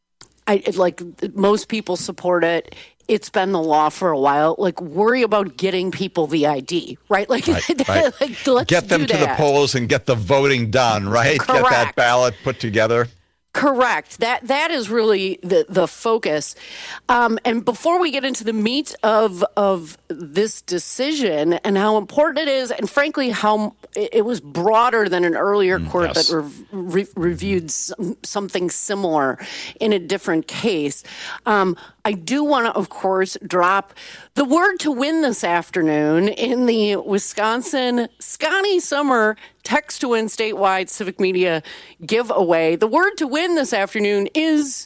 I, like most people support it. It's been the law for a while. Like, worry about getting people the I D, right? Like, right, right. like let's get them do to that. the polls and get the voting done, right? Correct. Get that ballot put together. Correct. That that is really the the focus. Um, and before we get into the meat of of this decision and how important it is, and frankly how it was broader than an earlier court yes. that re- re- reviewed some, something similar in a different case, um, I do want to, of course, drop the word to win this afternoon in the Wisconsin Scotty Summer Text to Win statewide civic media giveaway. The word to win this afternoon is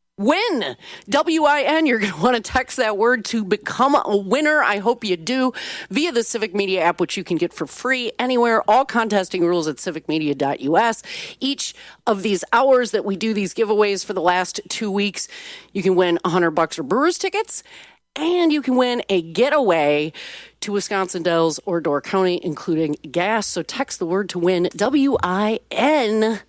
win. W I N. You're going to want to text that word to become a winner. I hope you do via the Civic Media app, which you can get for free anywhere. All contesting rules at civic media dot U S. Each of these hours that we do these giveaways for the last two weeks, you can win one hundred bucks or Brewers tickets. And you can win a getaway to Wisconsin Dells or Door County, including gas. So text the word to win, W I N,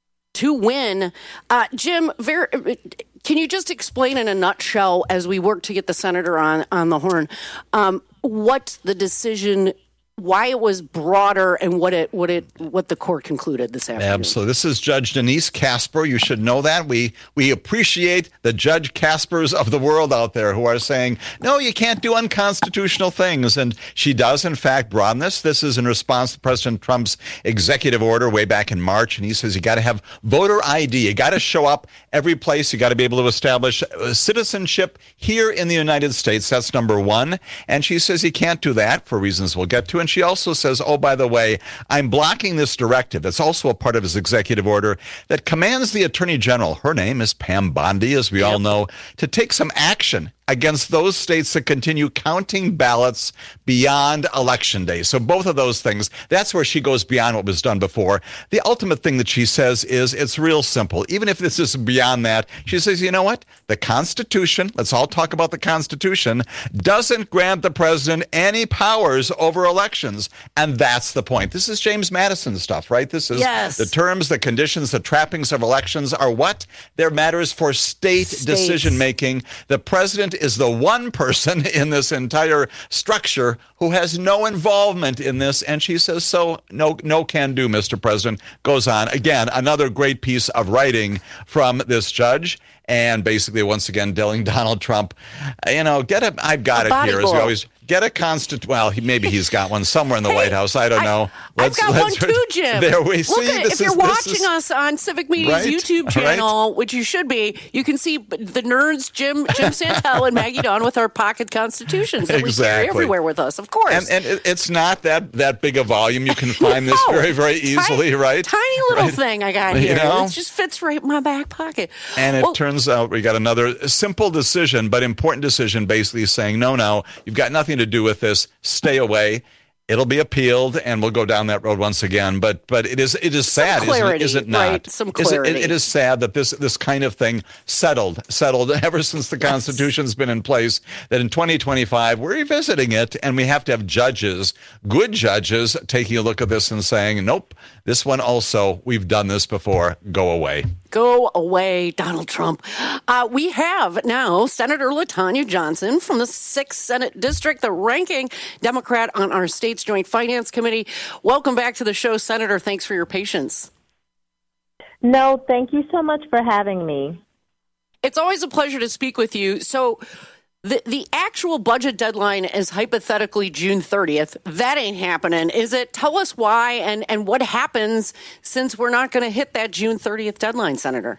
to win. Uh, Jim, very, can you just explain in a nutshell, as we work to get the senator on, on the horn, um, what the decision, why it was broader, and what it what it what the court concluded this afternoon? Absolutely. This is Judge Denise Casper. You should know that. We we appreciate the Judge Caspers of the world out there who are saying, no, you can't do unconstitutional things. And she does, in fact, broaden this. This is in response to President Trump's executive order way back in March. And he says you got to have voter I D. You got to show up every place. You got to be able to establish citizenship here in the United States. That's number one. And she says you can't do that for reasons we'll get to. And she also says, oh, by the way, I'm blocking this directive. That's also a part of his executive order that commands the Attorney General, her name is Pam Bondi, as we yep. all know, to take some action against those states that continue counting ballots beyond election day. So both of those things, that's where she goes beyond what was done before. The ultimate thing that she says is it's real simple. Even if this is beyond that, she says, you know what? The Constitution, let's all talk about the Constitution, doesn't grant the president any powers over elections. And that's the point. This is James Madison stuff, right? This is yes. the terms, the conditions, the trappings of elections are what? They're matters for state States. decision making. The president is the one person in this entire structure who has no involvement in this. And she says, so no, no can do, Mister President. Goes on. Again, another great piece of writing from this judge. And basically, once again, telling Donald Trump, you know, get a, I've got a it here, as we always, get a constant, well, he, maybe he's got one somewhere in the hey, White House. I don't I, know. Let's, I've got let's, one too, Jim. There we Look see. At, this if you're is, watching is, us on Civic Media's right, YouTube channel, right. which you should be, you can see the nerds, Jim Jim Santel and Maggie Dawn with our pocket constitutions that exactly. we carry everywhere with us, of course. And, and it, it's not that, that big a volume. You can find this no, very, very easily, tiny, right? Tiny little right. thing I got here. You know? It just fits right in my back pocket. And it well, turns out we got another simple decision, but important decision, basically saying, no, no, you've got nothing to do with this. Stay away. It'll be appealed, and we'll go down that road once again. But but it is it is sad, clarity, isn't it? Is it not? Right, some Is clarity. it, it, it is sad that this this kind of thing settled settled ever since the Constitution's been in place. That in twenty twenty-five we're revisiting it, and we have to have judges, good judges, taking a look at this and saying, nope, this one also, we've done this before. Go away. Go away, Donald Trump. Uh, we have now Senator LaTanya Johnson from the sixth Senate District, the ranking Democrat on our state's Joint Finance Committee. Welcome back to the show, Senator. Thanks for your patience. No, thank you so much for having me. It's always a pleasure to speak with you. So the, the actual budget deadline is hypothetically June thirtieth. That ain't happening, is it? Tell us why and, and what happens since we're not going to hit that June thirtieth deadline, Senator.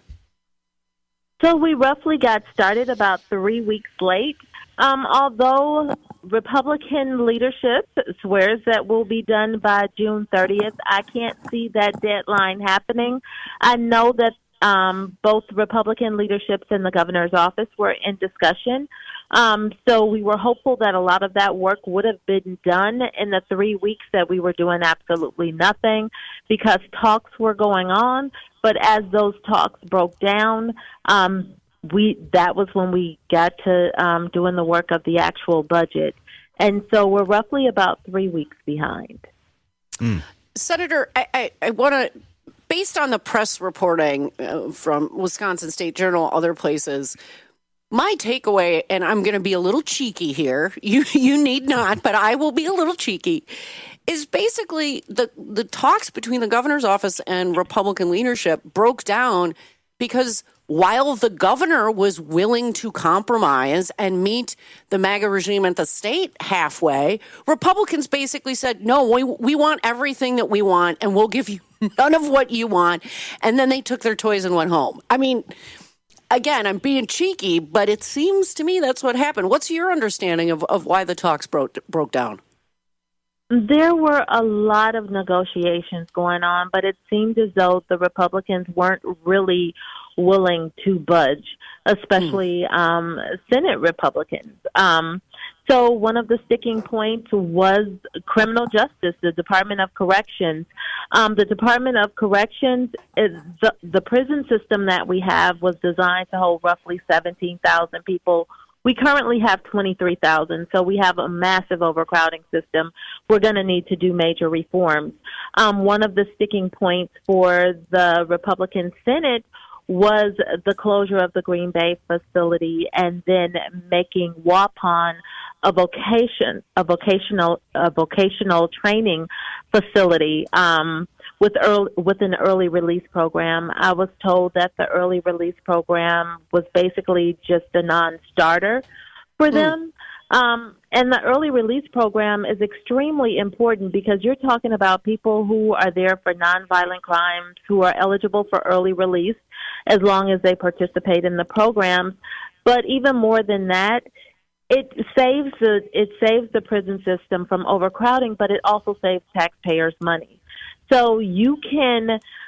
So we roughly got started about three weeks late. Um, although Republican leadership swears that will be done by June thirtieth, I can't see that deadline happening. I know that um, both Republican leaderships and the governor's office were in discussion. Um, so we were hopeful that a lot of that work would have been done in the three weeks that we were doing absolutely nothing because talks were going on. But as those talks broke down, um, we that was when we got to um, doing the work of the actual budget. And so we're roughly about three weeks behind. Mm. Senator, I, I, I want to, based on the press reporting uh, from Wisconsin State Journal, other places, my takeaway, and I'm going to be a little cheeky here, you you need not, but I will be a little cheeky, is basically the, the talks between the governor's office and Republican leadership broke down because while the governor was willing to compromise and meet the MAGA regime at the state halfway, Republicans basically said, no, we, we want everything that we want, and we'll give you none of what you want. And then they took their toys and went home. I mean, again, I'm being cheeky, but it seems to me that's what happened. What's your understanding of, of why the talks broke broke down? There were a lot of negotiations going on, but it seemed as though the Republicans weren't really willing to budge, especially um, Senate Republicans. Um, so one of the sticking points was criminal justice, the Department of Corrections. Um, the Department of Corrections, is the, the prison system that we have was designed to hold roughly seventeen thousand people. We currently have twenty-three thousand, so we have a massive overcrowding system. We're going to need to do major reforms. Um, one of the sticking points for the Republican Senate was the closure of the Green Bay facility and then making Waupun a vocation, a vocational, a vocational training facility um, with early, with an early release program. I was told that the early release program was basically just a non-starter for them. Um, and the early release program is extremely important because you're talking about people who are there for nonviolent crimes, who are eligible for early release as long as they participate in the programs. But even more than that, it saves the it saves the prison system from overcrowding, but it also saves taxpayers money. So you can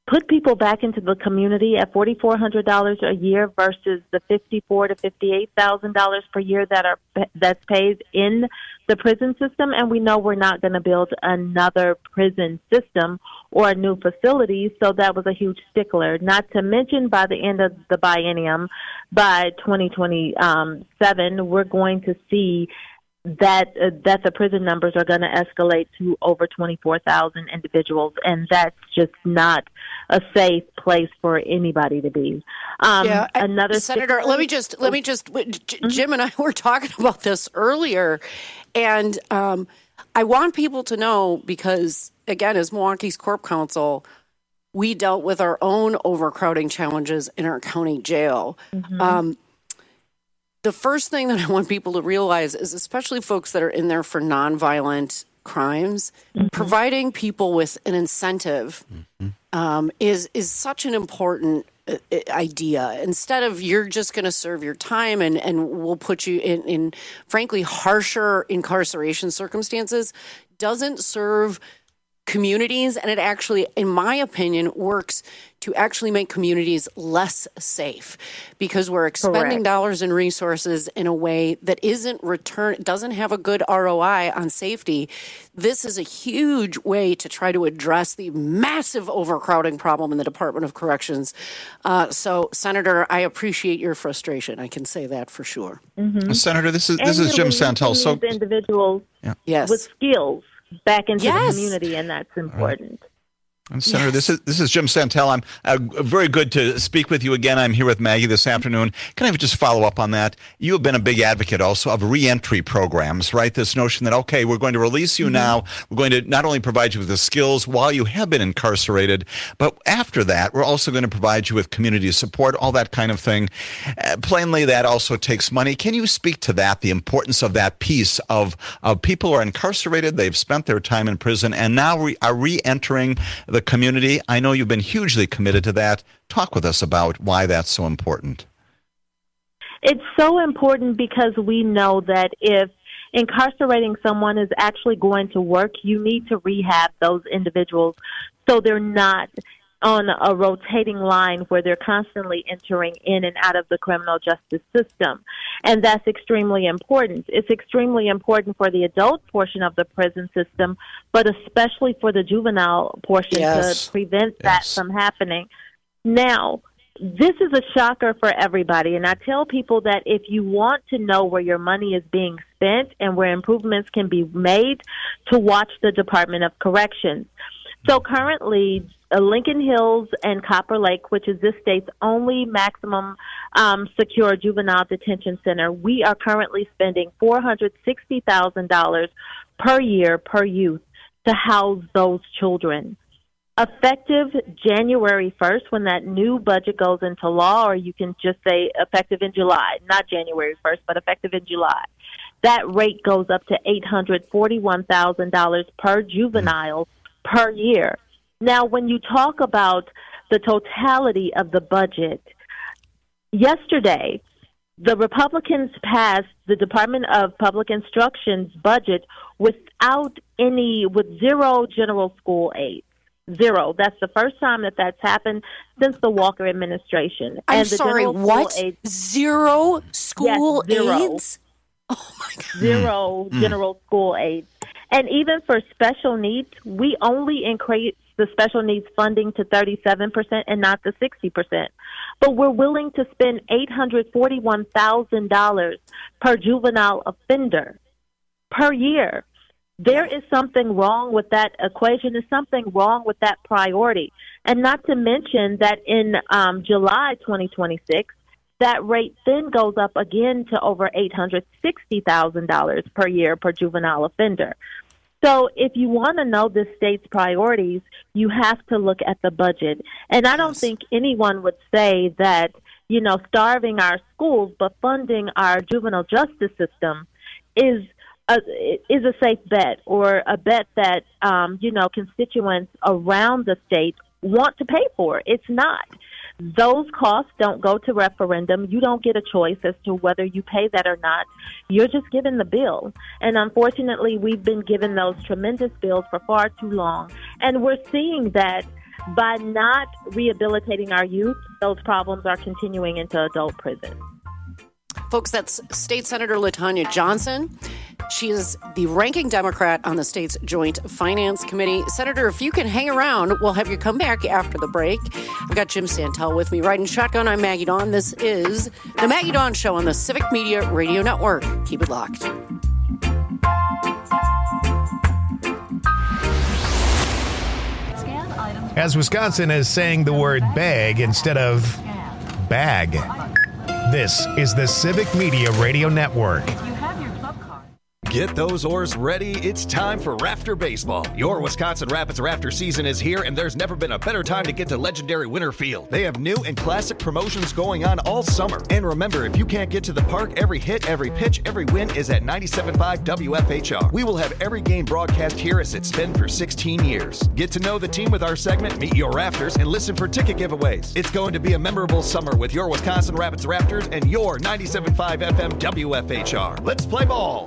put people back into the community at four thousand four hundred dollars a year versus the fifty-four thousand to fifty-eight thousand dollars per year that are that's paid in the prison system. And we know we're not going to build another prison system or a new facility, so that was a huge stickler. Not to mention, by the end of the biennium, by twenty twenty-seven, we're going to see that uh, that the prison numbers are going to escalate to over twenty-four thousand individuals, and that's just not a safe place for anybody to be. Um, yeah, another Senator, let me just let me just Jim and I were talking about this earlier, and um, I want people to know, because again, as Milwaukee's Corp Counsel, we dealt with our own overcrowding challenges in our county jail. Mm-hmm. Um, The first thing that I want people to realize is, especially folks that are in there for nonviolent crimes, mm-hmm. providing people with an incentive mm-hmm. um, is is such an important uh, idea. Instead of you're just going to serve your time and, and we'll put you in, in, frankly, harsher incarceration circumstances, doesn't serve communities, and it actually, in my opinion, works to actually make communities less safe, because we're expending Correct. dollars and resources in a way that isn't return, doesn't have a good R O I on safety. This is a huge way to try to address the massive overcrowding problem in the Department of Corrections. Uh, so, Senator, I appreciate your frustration. I can say that for sure. Mm-hmm. Senator, this is this and is Jim Santel. So, individuals yeah. yes. with skills back into yes. the community, and that's important. And Senator, Yes. this is this is Jim Santel. I'm uh, very good to speak with you again. I'm here with Maggie this afternoon. Can I just follow up on that? You have been a big advocate also of reentry programs, right? This notion that, okay, we're going to release you mm-hmm. now. We're going to not only provide you with the skills while you have been incarcerated, but after that, we're also going to provide you with community support, all that kind of thing. Uh, plainly, that also takes money. Can you speak to that, the importance of that piece of, of people who are incarcerated, they've spent their time in prison, and now re- are reentering the community? I know you've been hugely committed to that. Talk with us about why that's so important. It's so important because we know that if incarcerating someone is actually going to work, you need to rehab those individuals so they're not on a rotating line where they're constantly entering in and out of the criminal justice system. And that's extremely important. It's extremely important for the adult portion of the prison system, but especially for the juvenile portion yes. to prevent that yes. from happening. Now, this is a shocker for everybody, and I tell people that if you want to know where your money is being spent and where improvements can be made, to watch the Department of Corrections. So currently, uh, Lincoln Hills and Copper Lake, which is this state's only maximum um, secure juvenile detention center, we are currently spending four hundred sixty thousand dollars per year per youth to house those children. Effective January first, when that new budget goes into law, or you can just say effective in July, not January first, but effective in July, that rate goes up to eight hundred forty-one thousand dollars per juvenile per year. Now, when you talk about the totality of the budget, yesterday, the Republicans passed the Department of Public Instruction's budget without any, with zero general school aid. Zero. That's the first time that that's happened since the Walker administration. I'm and the sorry, what? Aid, zero school yes, zero. aids? Oh, my God. Zero mm. general school aid. And even for special needs, we only increase the special needs funding to thirty-seven percent and not the sixty percent. But we're willing to spend eight hundred forty-one thousand dollars per juvenile offender per year. There is something wrong with that equation. There's something wrong with that priority. And not to mention that in um, July twenty twenty-six, that rate then goes up again to over eight hundred sixty thousand dollars per year per juvenile offender. So if you want to know the state's priorities, you have to look at the budget. And I don't yes. think anyone would say that, you know, starving our schools but funding our juvenile justice system is a, is a safe bet, or a bet that, um, you know, constituents around the state want to pay for. It's not. Those costs don't go to referendum. You don't get a choice as to whether you pay that or not. You're just given the bill. And unfortunately, we've been given those tremendous bills for far too long. And we're seeing that by not rehabilitating our youth, those problems are continuing into adult prison. Folks, that's State Senator LaTanya Johnson. She is the ranking Democrat on the state's Joint Finance Committee. Senator, if you can hang around, we'll have you come back after the break. I've got Jim Santel with me, riding shotgun. I'm Maggie Dawn. This is the Maggie Dawn Show on the Civic Media Radio Network. Keep it locked. As Wisconsin is saying the word bag instead of bag. This is the Civic Media Radio Network. Get those oars ready. It's time for Rafter Baseball. Your Wisconsin Rapids Rafter season is here, and there's never been a better time to get to legendary Winter Field. They have new and classic promotions going on all summer. And remember, if you can't get to the park, every hit, every pitch, every win is at ninety-seven point five W F H R. We will have every game broadcast here as it's been for sixteen years. Get to know the team with our segment, Meet Your Rafters, and listen for ticket giveaways. It's going to be a memorable summer with your Wisconsin Rapids Raptors and your ninety-seven point five F M W F H R. Let's play ball.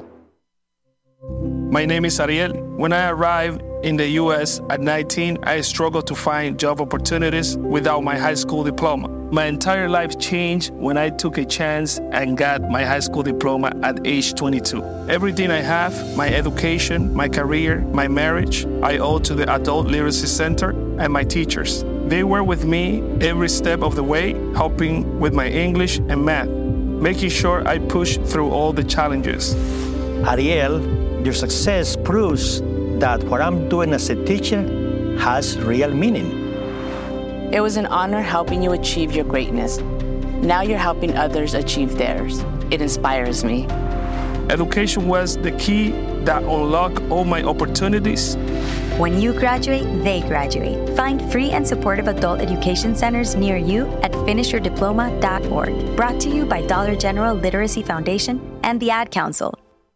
My name is Ariel. When I arrived in the U S at nineteen, I struggled to find job opportunities without my high school diploma. My entire life changed when I took a chance and got my high school diploma at age twenty-two. Everything I have, my education, my career, my marriage, I owe to the Adult Literacy Center and my teachers. They were with me every step of the way, helping with my English and math, making sure I pushed through all the challenges. Ariel, your success proves that what I'm doing as a teacher has real meaning. It was an honor helping you achieve your greatness. Now you're helping others achieve theirs. It inspires me. Education was the key that unlocked all my opportunities. When you graduate, they graduate. Find free and supportive adult education centers near you at finish your diploma dot org. Brought to you by Dollar General Literacy Foundation and the Ad Council.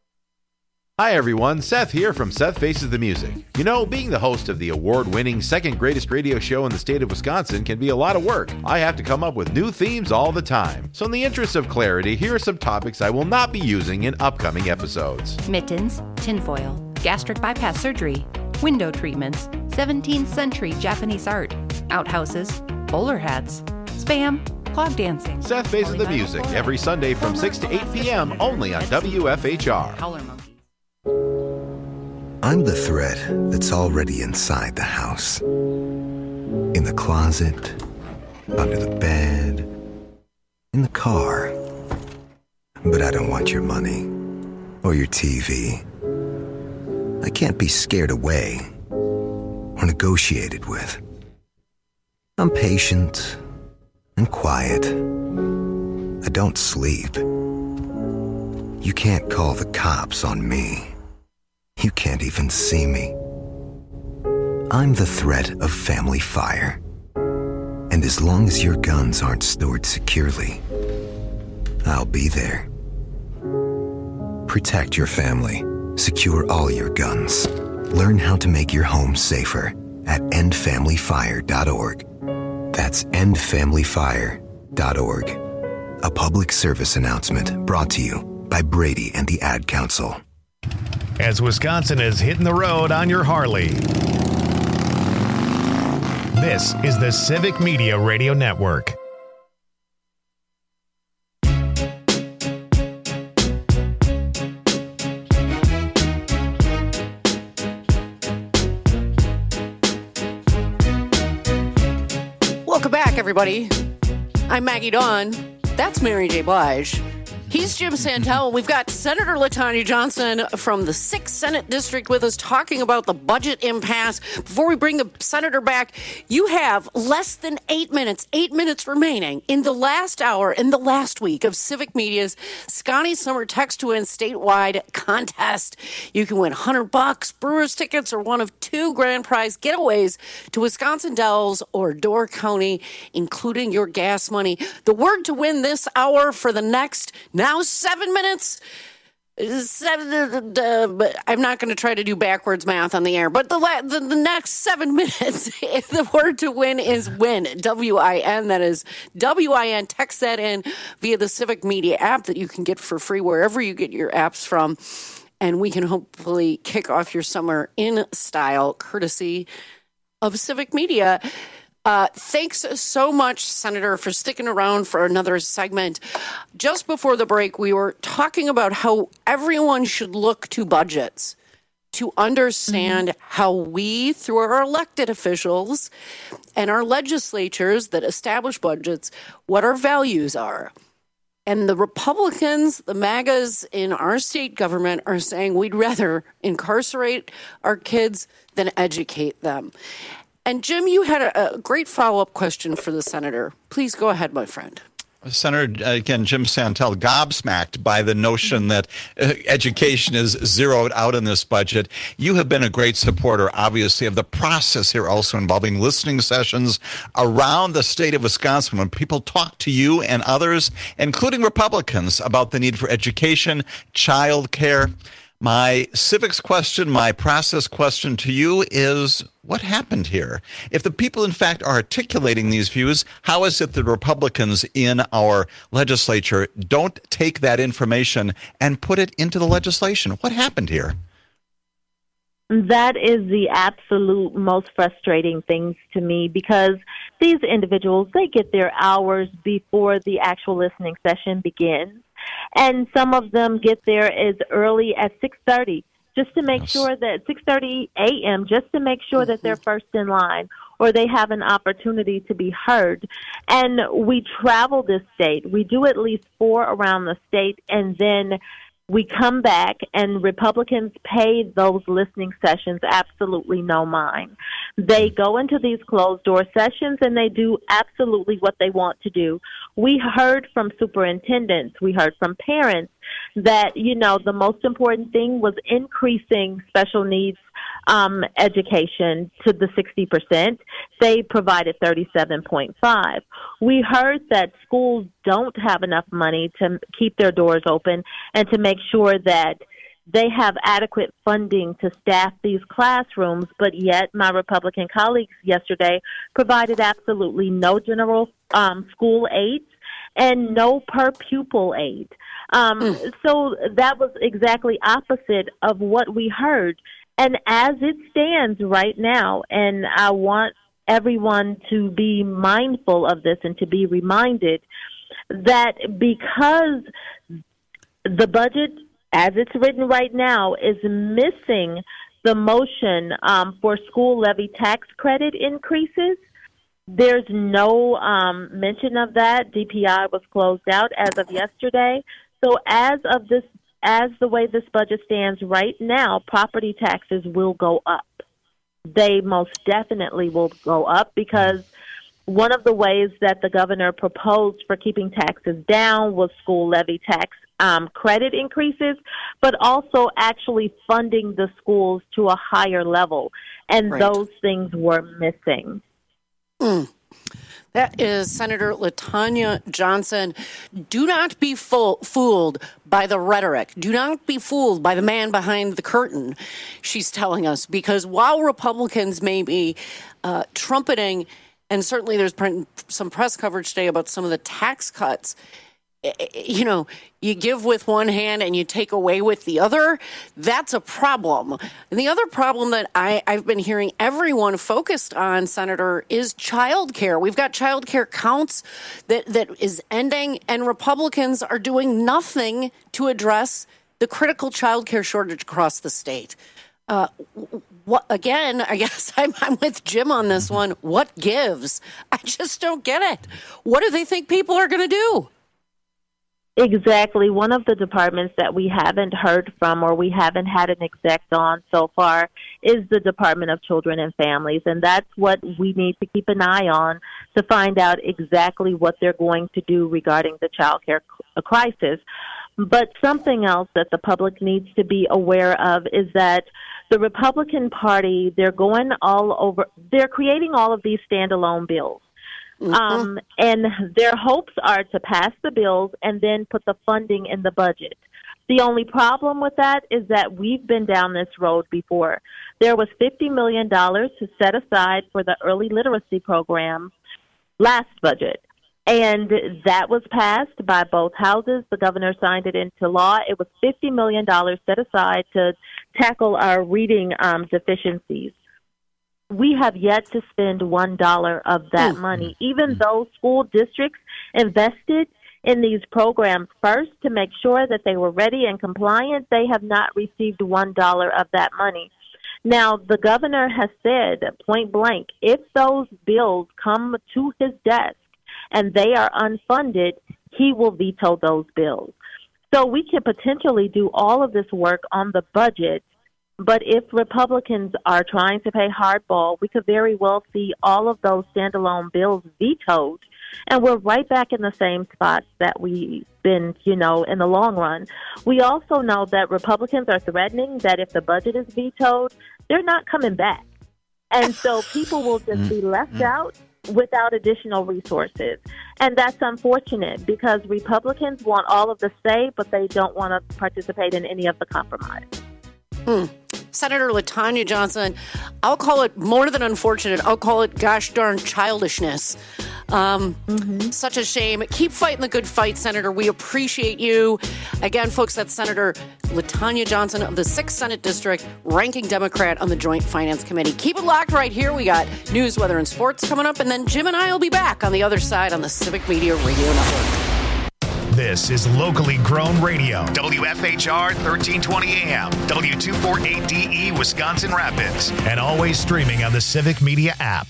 Hi everyone, Seth here from Seth Faces the Music. You know, being the host of the award-winning second greatest radio show in the state of Wisconsin can be a lot of work. I have to come up with new themes all the time. So in the interest of clarity, here are some topics I will not be using in upcoming episodes. Mittens, tinfoil, gastric bypass surgery, window treatments, seventeenth century Japanese art, outhouses, bowler hats, spam, clog dancing. Seth Faces the Music every Sunday from six to eight p.m. only on W F H R. I'm the thread that's already inside the house. In the closet, under the bed, in the car. But I don't want your money or your T V. I can't be scared away or negotiated with. I'm patient and quiet. I don't sleep. You can't call the cops on me. You can't even see me. I'm the threat of family fire. And as long as your guns aren't stored securely, I'll be there. Protect your family. Secure all your guns. Learn how to make your home safer at end family fire dot org. That's end family fire dot org. A public service announcement brought to you by Brady and the Ad Council. As Wisconsin is hitting the road on your Harley. This is the Civic Media Radio Network. Welcome back, everybody. I'm Maggie Dawn. That's Mary J. Blige. He's Jim Santel. We've got Senator LaTanya Johnson from the sixth Senate District with us talking about the budget impasse. Before we bring the senator back, you have less than eight minutes, eight minutes remaining in the last hour, in the last week of Civic Media's Scotty Summer Text to Win statewide contest. You can win one hundred bucks, Brewers tickets, or one of two grand prize getaways to Wisconsin Dells or Door County, including your gas money. The word to win this hour for the next now seven minutes. Seven, uh, but I'm not going to try to do backwards math on the air. But the, the the next seven minutes, the word to win is win. W I N. That is W I N. Text that in via the Civic Media app that you can get for free wherever you get your apps from. And we can hopefully kick off your summer in style, courtesy of Civic Media. Uh, thanks so much, Senator, for sticking around for another segment. Just before the break, we were talking about how everyone should look to budgets to understand mm-hmm. how we, through our elected officials and our legislatures that establish budgets, what our values are. And the Republicans, the MAGAs in our state government are saying we'd rather incarcerate our kids than educate them. And Jim, you had a, a great follow-up question for the senator. Please go ahead, my friend. Senator, again, Jim Santel, gobsmacked by the notion that uh, education is zeroed out in this budget. You have been a great supporter, obviously, of the process here also involving listening sessions around the state of Wisconsin when people talk to you and others, including Republicans, about the need for education, child care. My civics question, my process question to you is, what happened here? If the people, in fact, are articulating these views, how is it that Republicans in our legislature don't take that information and put it into the legislation? What happened here? That is the absolute most frustrating things to me, because these individuals, they get their hours before the actual listening session begins. And some of them get there as early as six thirty, just to make yes. sure that six thirty a.m., just to make sure mm-hmm. that they're first in line or they have an opportunity to be heard. And we travel this state. We do at least four around the state, and then we come back, and Republicans pay those listening sessions absolutely no mind. They go into these closed-door sessions, and they do absolutely what they want to do. We heard from superintendents, we heard from parents that, you know, the most important thing was increasing special needs um, education to the sixty percent. They provided thirty-seven point five. We heard that schools don't have enough money to keep their doors open and to make sure that they have adequate funding to staff these classrooms, but yet my Republican colleagues yesterday provided absolutely no general um, school aids and no per pupil aid. Um, mm. So that was exactly opposite of what we heard. And as it stands right now, and I want everyone to be mindful of this and to be reminded that because the budget, as it's written right now, is missing the motion um, for school levy tax credit increases, there's no um, mention of that. D P I was closed out as of yesterday. So as of this, as the way this budget stands right now, property taxes will go up. They most definitely will go up, because one of the ways that the governor proposed for keeping taxes down was school levy tax um, credit increases, but also actually funding the schools to a higher level. And right. those things were missing. Mm. That is Senator LaTonya Johnson. Do not be fo- fooled by the rhetoric. Do not be fooled by the man behind the curtain, she's telling us, because while Republicans may be uh, trumpeting, and certainly there's some press coverage today about some of the tax cuts, you know, you give with one hand and you take away with the other, that's a problem. And the other problem that I, I've been hearing everyone focused on, Senator, is childcare. We've got childcare counts that, that is ending, and Republicans are doing nothing to address the critical childcare shortage across the state. Uh, what, again, I guess I'm, I'm with Jim on this one. What gives? I just don't get it. What do they think people are going to do? Exactly. One of the departments that we haven't heard from, or we haven't had an exec on so far, is the Department of Children and Families. And that's what we need to keep an eye on to find out exactly what they're going to do regarding the child care crisis. But something else that the public needs to be aware of is that the Republican Party, they're going all over, they're creating all of these standalone bills. Mm-hmm. Um, and their hopes are to pass the bills and then put the funding in the budget. The only problem with that is that we've been down this road before. There was fifty million dollars to set aside for the early literacy program last budget, and that was passed by both houses. The governor signed it into law. It was fifty million dollars set aside to tackle our reading um, deficiencies. we have yet to spend one dollar of that Mm. money. Even though school districts invested in these programs first to make sure that they were ready and compliant, they have not received one dollar of that money. Now, the governor has said point blank, if those bills come to his desk and they are unfunded, he will veto those bills. So we could potentially do all of this work on the budget, but if Republicans are trying to pay hardball, we could very well see all of those standalone bills vetoed, and we're right back in the same spot that we've been, you know, in the long run. We also know that Republicans are threatening that if the budget is vetoed, they're not coming back. And so people will just be left out without additional resources. And that's unfortunate because Republicans want all of the say, but they don't want to participate in any of the compromise. Hmm. Senator LaTanya Johnson, I'll call it more than unfortunate. I'll call it gosh darn childishness. Um, mm-hmm. Such a shame. Keep fighting the good fight, Senator. We appreciate you. Again, folks, that's Senator LaTanya Johnson of the sixth Senate District, ranking Democrat on the Joint Finance Committee. Keep it locked right here. We got news, weather, and sports coming up, and then Jim and I will be back on the other side on the Civic Media Radio Network. This is locally grown radio. W F H R thirteen twenty A M, W two forty-eight D E, Wisconsin Rapids, and always streaming on the Civic Media app.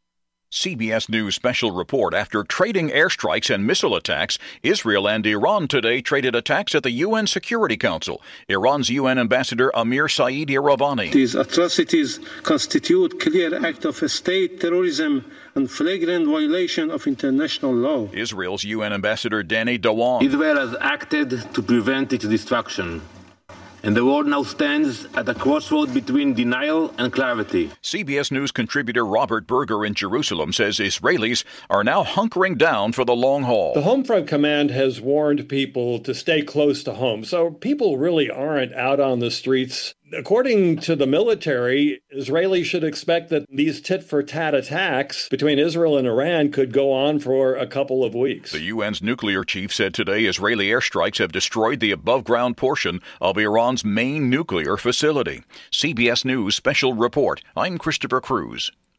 C B S News special report. After trading airstrikes and missile attacks, Israel and Iran today traded attacks at the U N Security Council. Iran's U N Ambassador Amir Saeed Iravani. These atrocities constitute clear act of state terrorism and flagrant violation of international law. Israel's U N Ambassador Danny Dawan. Israel has acted to prevent its destruction, and the world now stands at a crossroad between denial and clarity. C B S News contributor Robert Berger in Jerusalem says Israelis are now hunkering down for the long haul. The Homefront Command has warned people to stay close to home, so people really aren't out on the streets. According to the military, Israelis should expect that these tit-for-tat attacks between Israel and Iran could go on for a couple of weeks. The U N's nuclear chief said today Israeli airstrikes have destroyed the above-ground portion of Iran's main nuclear facility. C B S News special report. I'm Christopher Cruz.